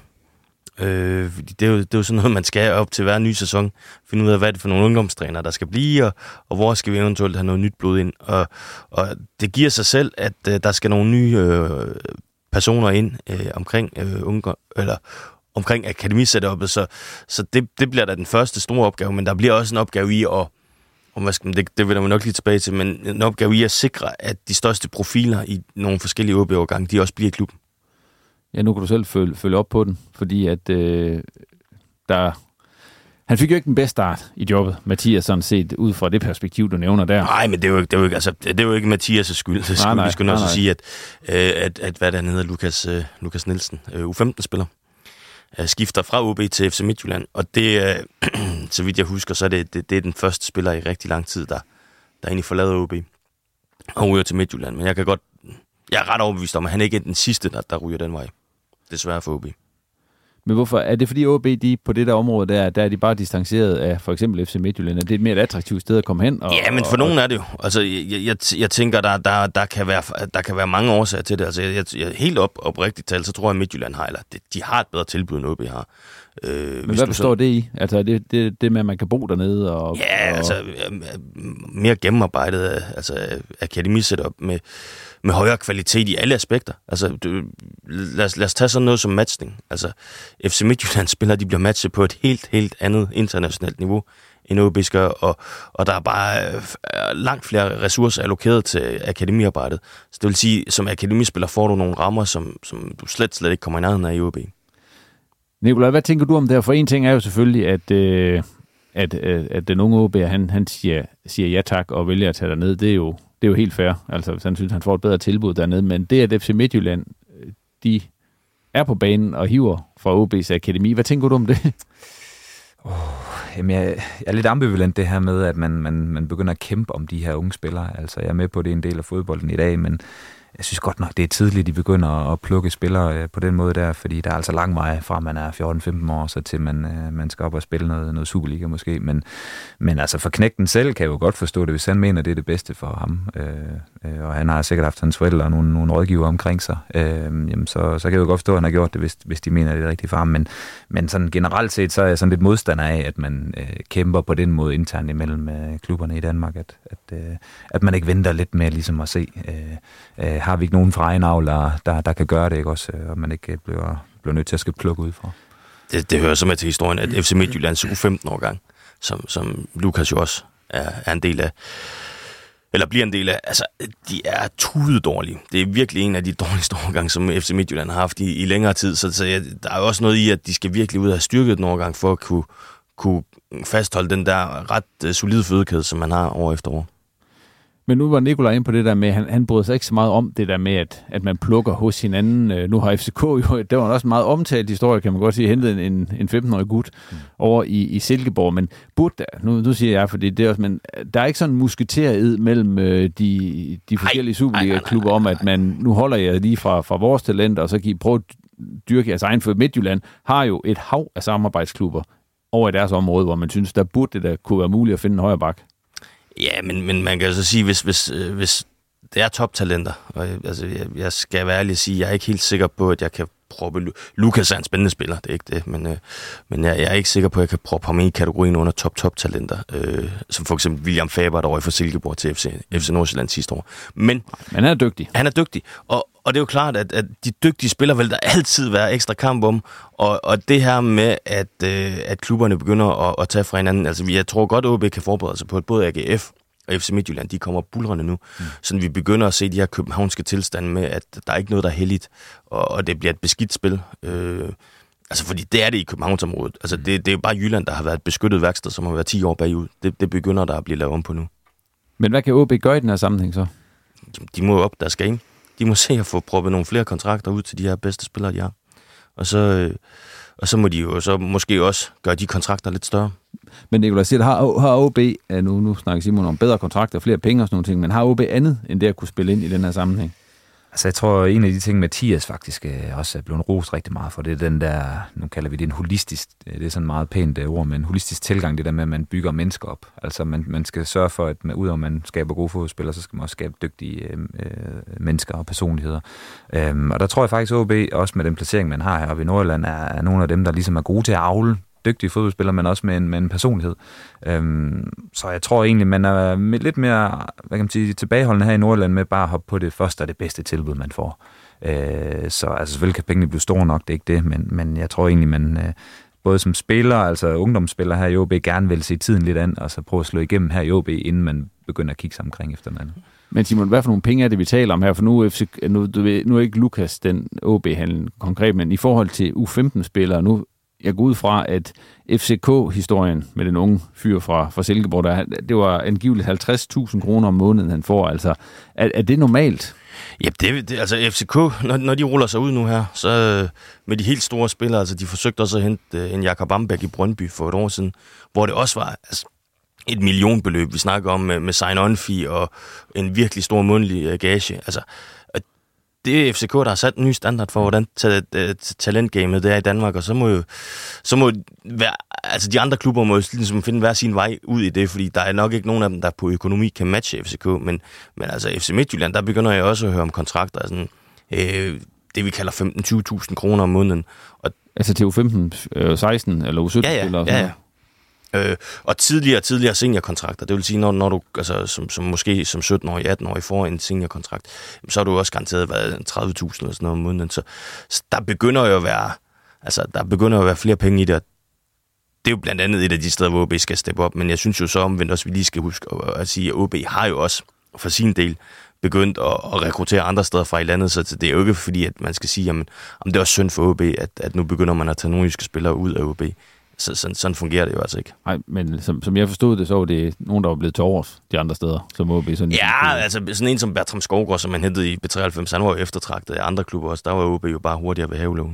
Speaker 10: Øh, det, er jo, det er jo sådan noget, man skal op til hver ny sæson. Finde ud af, hvad er det for nogle ungdomstrænere, der skal blive, og, og hvor skal vi eventuelt have noget nyt blod ind. Og, og det giver sig selv, at øh, der skal nogle nye øh, personer ind øh, omkring øh, unge, eller omkring akademisetupet, så, så det, det bliver da den første store opgave, men der bliver også en opgave i at, og hvad skal man, det, det vil jeg nok lige tilbage til, men en opgave i at sikre, at de største profiler i nogle forskellige O B-overgange, de også bliver i klubben.
Speaker 8: Ja, nu kan du selv følge, følge op på den, fordi at øh, der... Han fik jo ikke den bedste start i jobbet, Mathias, sådan set, ud fra det perspektiv, du nævner der.
Speaker 10: Nej, men det er jo ikke, det er jo ikke, altså, det er jo ikke Mathias' skyld. Det skulle, nej, nej, vi skulle også nej, sige, at, øh, at, at hvad der hedder, Lukas, øh, Lukas Nielsen, øh, U femten-spiller, øh, skifter fra O B til F C Midtjylland. Og det, øh, så vidt jeg husker, så er det, det, det er den første spiller i rigtig lang tid, der, der egentlig forlader O B og ryger til Midtjylland. Men jeg kan godt, jeg er ret overbevist om, at han ikke er den sidste, der, der ryger den vej. Desværre for O B.
Speaker 8: Men hvorfor? Er det fordi O B, de på det der område, der, der er de bare distanceret af for eksempel F C Midtjylland? Er det et mere attraktivt sted at komme hen? Og,
Speaker 10: ja, men for og, nogen er det jo. Altså, jeg, jeg, jeg tænker, der, der, der, kan være, der kan være mange årsager til det. Altså, jeg, jeg, helt op, oprigtigt talt, så tror jeg, at Midtjylland har, eller de har et bedre tilbud, end O B har. Øh,
Speaker 8: men hvad består så... det i? Altså, det, det, det med, at man kan bo dernede? Og,
Speaker 10: ja,
Speaker 8: og...
Speaker 10: altså, mere gennemarbejdet altså, akademisetup med, med højere kvalitet i alle aspekter. Altså, du, lad, os, lad os tage sådan noget som matchning. Altså, F C Midtjylland spiller, de bliver matchet på et helt, helt andet internationalt niveau end O B skal, og, og der er bare øh, langt flere ressourcer allokeret til akademiarbejdet. Så det vil sige, som akademispiller får du nogle rammer, som, som du slet, slet ikke kommer i nærheden af i O B.
Speaker 8: Nikolaj, hvad tænker du om det her? For en ting er jo selvfølgelig, at, øh, at, at, at den unge O B'er, han, han siger, siger ja tak og vælger at tage derned. Det er jo, det er jo helt fair. Altså, hvis han synes, han får et bedre tilbud dernede. Men det, at F C Midtjylland, de er på banen og hiver fra O B's akademi. Hvad tænker du om det?
Speaker 9: Oh, jamen jeg, jeg er lidt ambivalent det her med, at man, man, man begynder at kæmpe om de her unge spillere. Altså, jeg er med på, at det er en del af fodbolden i dag, men jeg synes godt nok, det er tidligt, de begynder at plukke spillere på den måde der, fordi der er altså lang vej fra, man er fjorten femten år, så til man, man skal op og spille noget, noget Superliga måske. Men, men altså for knægten selv kan jeg jo godt forstå det, hvis han mener, det er det bedste for ham. Øh, og han har sikkert haft hans forældre og nogle, nogle rådgiver omkring sig. Øh, jamen så, så kan jeg jo godt forstå, at han har gjort det, hvis, hvis de mener, det er rigtigt for ham. Men, men sådan generelt set, så er jeg sådan lidt modstander af, at man øh, kæmper på den måde internt imellem øh, klubberne i Danmark, at, at, øh, at man ikke venter lidt med ligesom at se... Øh, øh, har vi ikke nogen fra egen avl, der, der, der kan gøre det, ikke også, og man ikke bliver, bliver nødt til at skal plukke ud fra.
Speaker 10: Det, det hører så med til historien, at F C Midtjyllands U femten-årgang, som, som Lukas jo også er, er en del af, eller bliver en del af, altså, de er tudedårlige. Det er virkelig en af de dårligste overgange, som F C Midtjylland har haft i, i længere tid, så, så ja, der er jo også noget i, at de skal virkelig ud og have styrket den overgang, for at kunne, kunne fastholde den der ret uh, solide fødekæde, som man har år efter år.
Speaker 8: Men nu var Nikolaj inde på det der med, han, han brød sig ikke så meget om det der med, at, at man plukker hos hinanden. Nu har F C K jo, det var også en meget omtalt historie, kan man godt sige, hentet en, en femten-årig gut mm. over i, i Silkeborg. Men burde der, nu, nu siger jeg, fordi det er også, men der er ikke sådan en musketered mellem øh, de, de forskellige Superliga-klubber om, at man, nu holder jeg lige fra, fra vores talenter, og så kan I prøve at dyrke jeres egen, for Midtjylland har jo et hav af samarbejdsklubber over i deres område, hvor man synes, der burde det der kunne være muligt at finde en højre bak.
Speaker 10: Ja, men, men man kan så sige, hvis, hvis, hvis det er toptalenter, og altså, jeg, jeg skal være ærlig at sige, jeg er ikke helt sikker på, at jeg kan proppe... Lukas er en spændende spiller, det er ikke det, men, øh, men jeg, jeg er ikke sikker på, at jeg kan proppe ham i kategorien under top-top-talenter, øh, som for eksempel William Faber, der røg fra Silkeborg til F C, F C Nordsjælland sidste år. Men,
Speaker 8: men han er dygtig.
Speaker 10: Han er dygtig, og, og det er jo klart, at, at de dygtige spillere vil der altid være ekstra kamp om, og, og det her med, at, øh, at klubberne begynder at, at tage fra hinanden, altså jeg tror godt, at O B kan forberede sig på, at både A G F og F C Midtjylland, de kommer bulrende nu, mm. så vi begynder at se de her københavnske tilstande med, at der er ikke noget, der er heldigt, og, og det bliver et beskidt spil. Øh, altså, fordi det er det i Københavnsområdet. Altså, det, det er jo bare Jylland, der har været et beskyttet værksted, som har været ti år bagud. Det, det begynder der at blive lavet om på nu.
Speaker 8: Men hvad kan O B gøre i den her sammenhæng så?
Speaker 10: De må jo op, der skal ind. De må se at få proppet nogle flere kontrakter ud til de her bedste spillere, de har. Og så, øh, og så må de jo så måske også gøre de kontrakter lidt større.
Speaker 8: Men Nikolaj siger, har, har O B, nu, nu snakker Simon om bedre kontrakter, flere penge og sådan nogle ting, men har O B andet end det at kunne spille ind i den her sammenhæng?
Speaker 9: Altså jeg tror, en af de ting, Mathias faktisk øh, også er blevet rost rigtig meget for, det er den der, nu kalder vi det en holistisk, det er sådan meget pænt uh, ord, men en holistisk tilgang, det der med, at man bygger mennesker op. Altså man, man skal sørge for, at man, udover man skaber gode fodboldspillere, så skal man også skabe dygtige øh, mennesker og personligheder. Øhm, og der tror jeg faktisk, at O B, også med den placering, man har heroppe i Nordjylland, er, er nogle af dem, der ligesom er gode til at avle dygtige fodboldspillere, men også med en, med en personlighed. Øhm, så jeg tror egentlig, man er lidt mere, hvad kan man sige, tilbageholdende her i Nordjylland med bare at hoppe på det første og det bedste tilbud, man får. Øh, så altså selvfølgelig kan pengene blive store nok, det er ikke det, men, men jeg tror egentlig, man øh, både som spiller, altså ungdomsspiller her i O B, gerne vil se tiden lidt an, og så prøve at slå igennem her i O B, inden man begynder at kigge sig omkring efter noget andet.
Speaker 8: Men Simon, hvad for nogle penge er det, vi taler om her? For nu, F C, nu, du ved, nu er ikke Lukas den O B-handlen konkret, men i forhold til U femten-spillere, nu jeg går ud fra, at F C K-historien med den unge fyr fra, fra Silkeborg, der, det var angiveligt halvtreds tusind kroner om måneden, han får. Altså, er, er det normalt?
Speaker 10: Ja, det, det, altså F C K, når, når de ruller sig ud nu her, så med de helt store spillere, altså de forsøgte også at hente en Jakob Bamberg i Brøndby for et år siden, hvor det også var altså, et millionbeløb, vi snakker om med, med sign-on-fee og en virkelig stor månedlig gage. Altså, det er F C K, der har sat en ny standard for, hvordan talentgamet det er i Danmark, og så må jo, så må være, altså de andre klubber må jo ligesom finde hver sin vej ud i det, fordi der er nok ikke nogen af dem, der på økonomi kan matche F C K, men, men altså F C Midtjylland, der begynder jeg også at høre om kontrakter, sådan, øh, det vi kalder femten til tyve tusind kroner om måneden. Og,
Speaker 8: altså til U femten, seksten eller U sytten?
Speaker 10: Ja, ja, eller ja, ja. Øh, og tidligere tidligere seniorkontrakter, det vil sige, når, når du altså, som, som måske som sytten-årig, atten-årig får en seniorkontrakt, så har du også garanteret været tredive tusind eller sådan noget om måneden. Så, så der begynder jo at være, altså der begynder jo at være flere penge i det. Det er jo blandt andet et af de steder, hvor O B skal steppe op, men jeg synes jo så omvendt også, vi lige skal huske at, at sige, at O B har jo også for sin del begyndt at, at rekruttere andre steder fra i landet, så det er jo ikke fordi, at man skal sige, at det er også synd for O B, at, at nu begynder man at tage nordjyske spillere ud af O B. Så, sådan, sådan fungerer det jo altså ikke.
Speaker 8: Nej, men som, som jeg forstod det, så var det nogen, der var blevet til overs de andre steder, som O B sådan...
Speaker 10: Ja, altså sådan en som Bertram Skovgaard, som man hentede i B treoghalvfems, han var jo eftertragtet af andre klubber også. Der var O B jo bare hurtigere ved havelågen.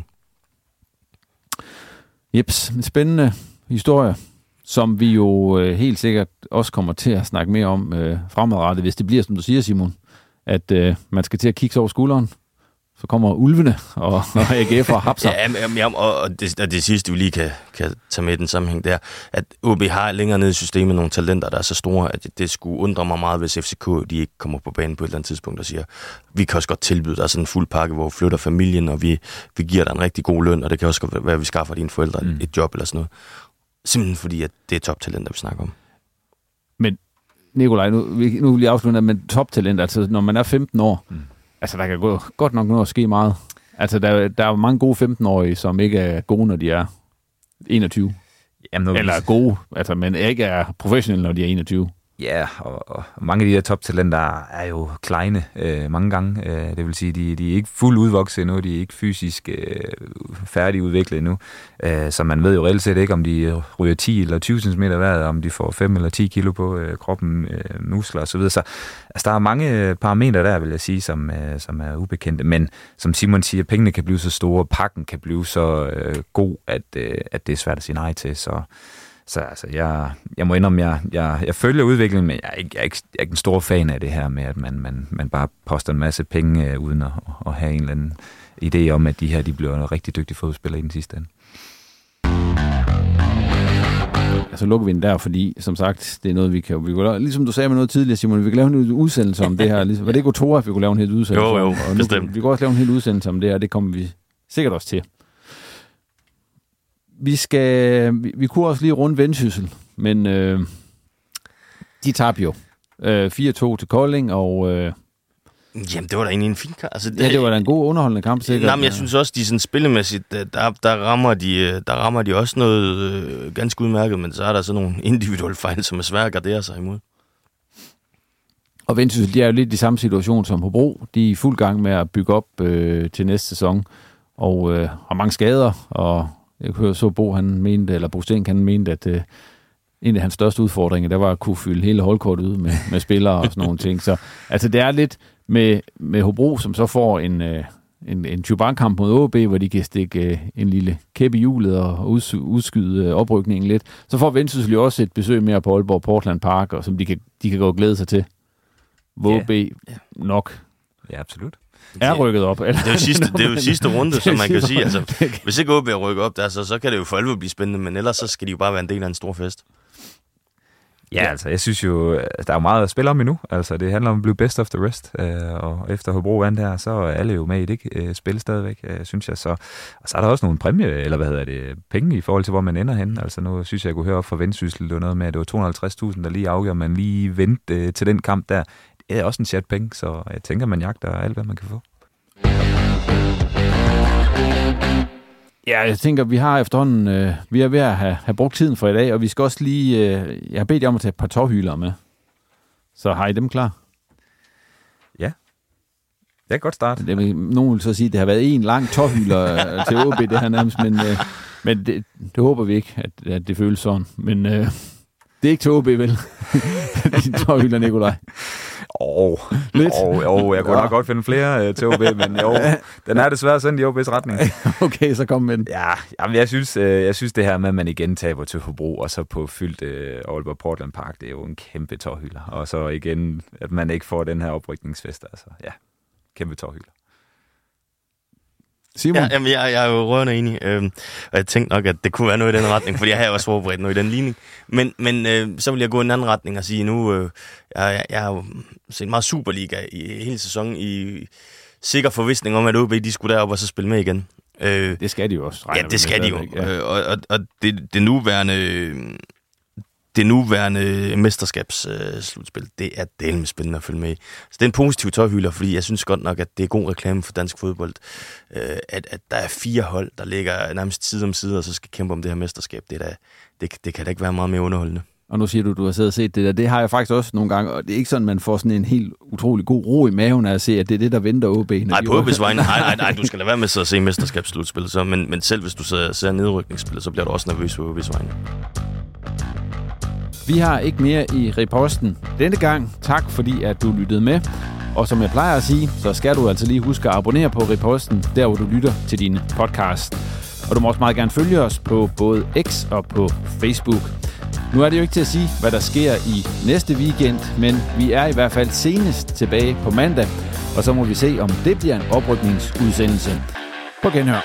Speaker 8: Jeps, en spændende historie, som vi jo øh, helt sikkert også kommer til at snakke mere om øh, fremadrettet, hvis det bliver, som du siger, Simon, at øh, man skal til at kigge over skulderen. Så kommer ulvene og, og A G F og hapser.
Speaker 10: Ja, ja, og det, og det sidste, vi lige kan, kan tage med i den sammenhæng, det er, at O B har længere nede i systemet nogle talenter, der er så store, at det skulle undre mig meget, hvis F C K de ikke kommer på banen på et eller andet tidspunkt og siger, vi kan også godt tilbyde dig sådan en fuld pakke, hvor vi flytter familien, og vi, vi giver dig en rigtig god løn, og det kan også være, at vi skaffer dine forældre mm. et job eller sådan noget. Simpelthen fordi, at det er toptalenter, vi snakker om.
Speaker 8: Men Nikolaj, nu, nu vil jeg afslutte med toptalenter, altså når man er femten år, mm. altså, der kan gå godt nok noget at ske meget. Altså, der, der er jo mange gode femten-årige, som ikke er gode, når de er enogtyve. Jamen, Eller er gode, altså, men ikke er professionelle, når de er enogtyve.
Speaker 9: Ja, og, og mange af de her toptalenter er jo kleine øh, mange gange. Øh, det vil sige, de, de er ikke fuldt udvokset endnu, de er ikke fysisk øh, færdigudviklet endnu. Øh, så man ved jo reelt set ikke, om de ryger ti eller tyve centimeter hver, om de får fem eller ti kilo på øh, kroppen, øh, muskler osv. Så, så altså, der er mange parametre der, vil jeg sige, som, øh, som er ubekendte. Men som Simon siger, pengene kan blive så store, pakken kan blive så øh, god, at, øh, at det er svært at sige nej til. Så Så altså, jeg, jeg må indrømme, jeg, jeg, jeg følger udviklingen, men jeg er, ikke, jeg, er ikke, jeg er ikke en stor fan af det her med, at man, man, man bare poster en masse penge øh, uden at, at have en eller anden idé om, at de her de bliver rigtig dygtige fodspillere i den sidste ende.
Speaker 8: Så lukker vi den der, fordi som sagt, det er noget, vi kan... Vi kan ligesom du sagde med noget tidligere, Simon, vi kan lave en udsendelse om det her. Ligesom, var det ikke Otora, at vi kunne lave en helt udsendelse
Speaker 10: jo, jo,
Speaker 8: om? Og nu, vi kan også lave en helt udsendelse om det her, det kommer vi sikkert også til. Vi skal... Vi, vi kunne også lige runde Vendsyssel, men øh, de tabte jo. Øh, fire to til Kolding, og... Øh,
Speaker 10: Jamen, det var da egentlig en fin kamp. Altså, det,
Speaker 8: ja, det var da en god underholdende kamp, sikkert.
Speaker 10: Nej, men jeg synes også, de sådan spillemæssigt, der, der, rammer de, der rammer de også noget øh, ganske udmærket, men så er der sådan nogle individuelle fejl, som er svære at gardere sig imod.
Speaker 8: Og Vendsyssel, de er jo lidt i samme situation som Hobro. De er i fuld gang med at bygge op øh, til næste sæson, og øh, har mange skader, og jeg hører så Bo, han mente, eller Bo Stenk, han mente, at øh, en af hans største udfordringer, der var at kunne fylde hele holdkortet ud med, med spillere og sådan nogle ting. Så altså, det er lidt med, med Hobro, som så får en, øh, en, en Chuban-kamp mod O B, hvor de kan stikke øh, en lille kæp i hjulet og uds, udskyde øh, oprykningen lidt. Så får Vendsyssel jo også et besøg mere på Aalborg Portland Park, og som de kan, de kan gå og glæde sig til. Hvor yeah. O B nok
Speaker 9: ja, absolut.
Speaker 8: er rykket op.
Speaker 10: Eller? Det er jo sidste, det er jo sidste runde, som man kan sige. Altså, hvis ikke O B er rykket op der, så, så kan det jo for alvor blive spændende, men ellers så skal de jo bare være en del af en stor fest.
Speaker 9: Ja, altså, jeg synes jo, der er jo meget at spille om endnu. Altså, det handler om at blive best of the rest, øh, og efter Hobro vandt her, så er alle jo med i det øh, spil stadigvæk, øh, synes jeg. Så, og så er der også nogle præmie, eller hvad hedder det, penge i forhold til, hvor man ender henne. Altså, nu synes jeg, jeg kunne høre op fra Vendsyssel, det var noget med, at det var to hundrede og halvtreds tusind, der lige afgjorde, man lige vendte øh, til den kamp der. Det er også en chat penge, så jeg tænker, man jagter alt, hvad man kan få.
Speaker 8: Ja, jeg tænker, vi har efterhånden, øh, vi er ved at have, have brugt tiden for i dag, og vi skal også lige, øh, jeg har bedt jer om at tage et par tårhylere med. Så har I dem klar?
Speaker 9: Ja. Jeg kan godt starte.
Speaker 8: Det vil, nogen vil så sige, at det har været en lang tårhyler til O B, det her nærmest, men, øh, men det, det håber vi ikke, at, at det føles sådan. Men øh, det er ikke til O B, vel? Din tårhyler, Nikolaj.
Speaker 9: Åh, oh, oh, oh, jeg kunne ja. nok godt finde flere uh, til O B, men jo, den er desværre sendt i O B's retning.
Speaker 8: Okay, så kom med den.
Speaker 9: Ja, jamen, jeg, synes, uh, jeg synes det her med, at man igen taber til Hobro, og så på fyldt uh, Aalborg Portland Park, det er jo en kæmpe tårhylder. Og så igen, at man ikke får den her oprykningsfest, altså ja, kæmpe tårhylder.
Speaker 8: Simon?
Speaker 10: Ja, jamen, jeg, jeg er jo rørende enig, øhm, og jeg tænkte nok, at det kunne være noget i den retning, fordi jeg har også forberedt noget i den ligning. Men, men øh, så vil jeg gå i en anden retning og sige, nu øh, jeg, jeg har jo set meget Superliga i hele sæsonen i sikker forvisning om, at O B de skulle derop og så spille med igen.
Speaker 8: Øh, det skal de jo også.
Speaker 10: Ja, det skal de jo. Ja. Øh, og og, og det, det nuværende... Det nuværende mesterskabsslutspil, øh, det er delt med spændende at følge med i. Så det er en positiv tårhylder, fordi jeg synes godt nok, at det er god reklame for dansk fodbold, øh, at, at der er fire hold, der ligger nærmest side om side, og så skal kæmpe om det her mesterskab. Det, der, det, det kan da ikke være meget mere underholdende.
Speaker 8: Og nu siger du, du har siddet og set det der. Det har jeg faktisk også nogle gange, og det er ikke sådan, man får sådan en helt utrolig god ro i maven af at se, at det er det, der venter O B.
Speaker 10: Nej, på O B's vegne. Nej, nej, nej, du skal lade være med at se mesterskabsslutspil, så, men, men selv hvis du ser, ser nedrykningsspil, så bliver du også nervøs på O B's vegne.
Speaker 8: Vi har ikke mere i reposten denne gang. Tak fordi, at du lyttede med. Og som jeg plejer at sige, så skal du altså lige huske at abonnere på reposten, der hvor du lytter til dine podcast. Og du må også meget gerne følge os på både X og på Facebook. Nu er det jo ikke til at sige, hvad der sker i næste weekend, men vi er i hvert fald senest tilbage på mandag. Og så må vi se, om det bliver en oprykningsudsendelse. På genhør.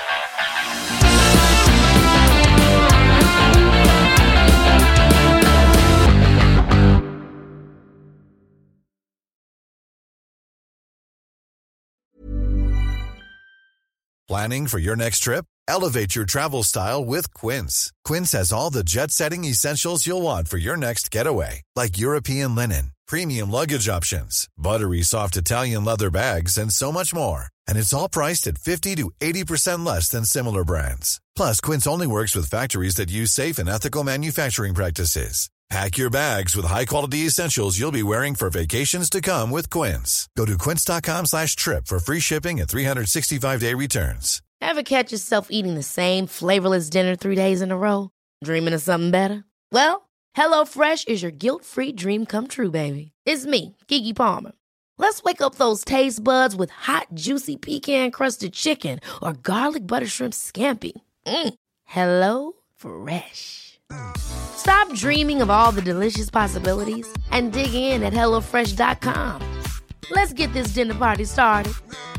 Speaker 16: Planning for your next trip? Elevate your travel style with Quince. Quince has all the jet-setting essentials you'll want for your next getaway, like European linen, premium luggage options, buttery soft Italian leather bags, and so much more. And it's all priced at fifty to eighty percent less than similar brands. Plus, Quince only works with factories that use safe and ethical manufacturing practices. Pack your bags with high-quality essentials you'll be wearing for vacations to come with Quince. Go to quince.com slash trip for free shipping and three sixty-five day returns.
Speaker 7: Ever catch yourself eating the same flavorless dinner three days in a row? Dreaming of something better? Well, HelloFresh is your guilt-free dream come true, baby. It's me, Keke Palmer. Let's wake up those taste buds with hot, juicy pecan-crusted chicken or garlic butter shrimp scampi. Mm. Hello Fresh. Stop dreaming of all the delicious possibilities and dig in at hello fresh dot com. Let's get this dinner party started.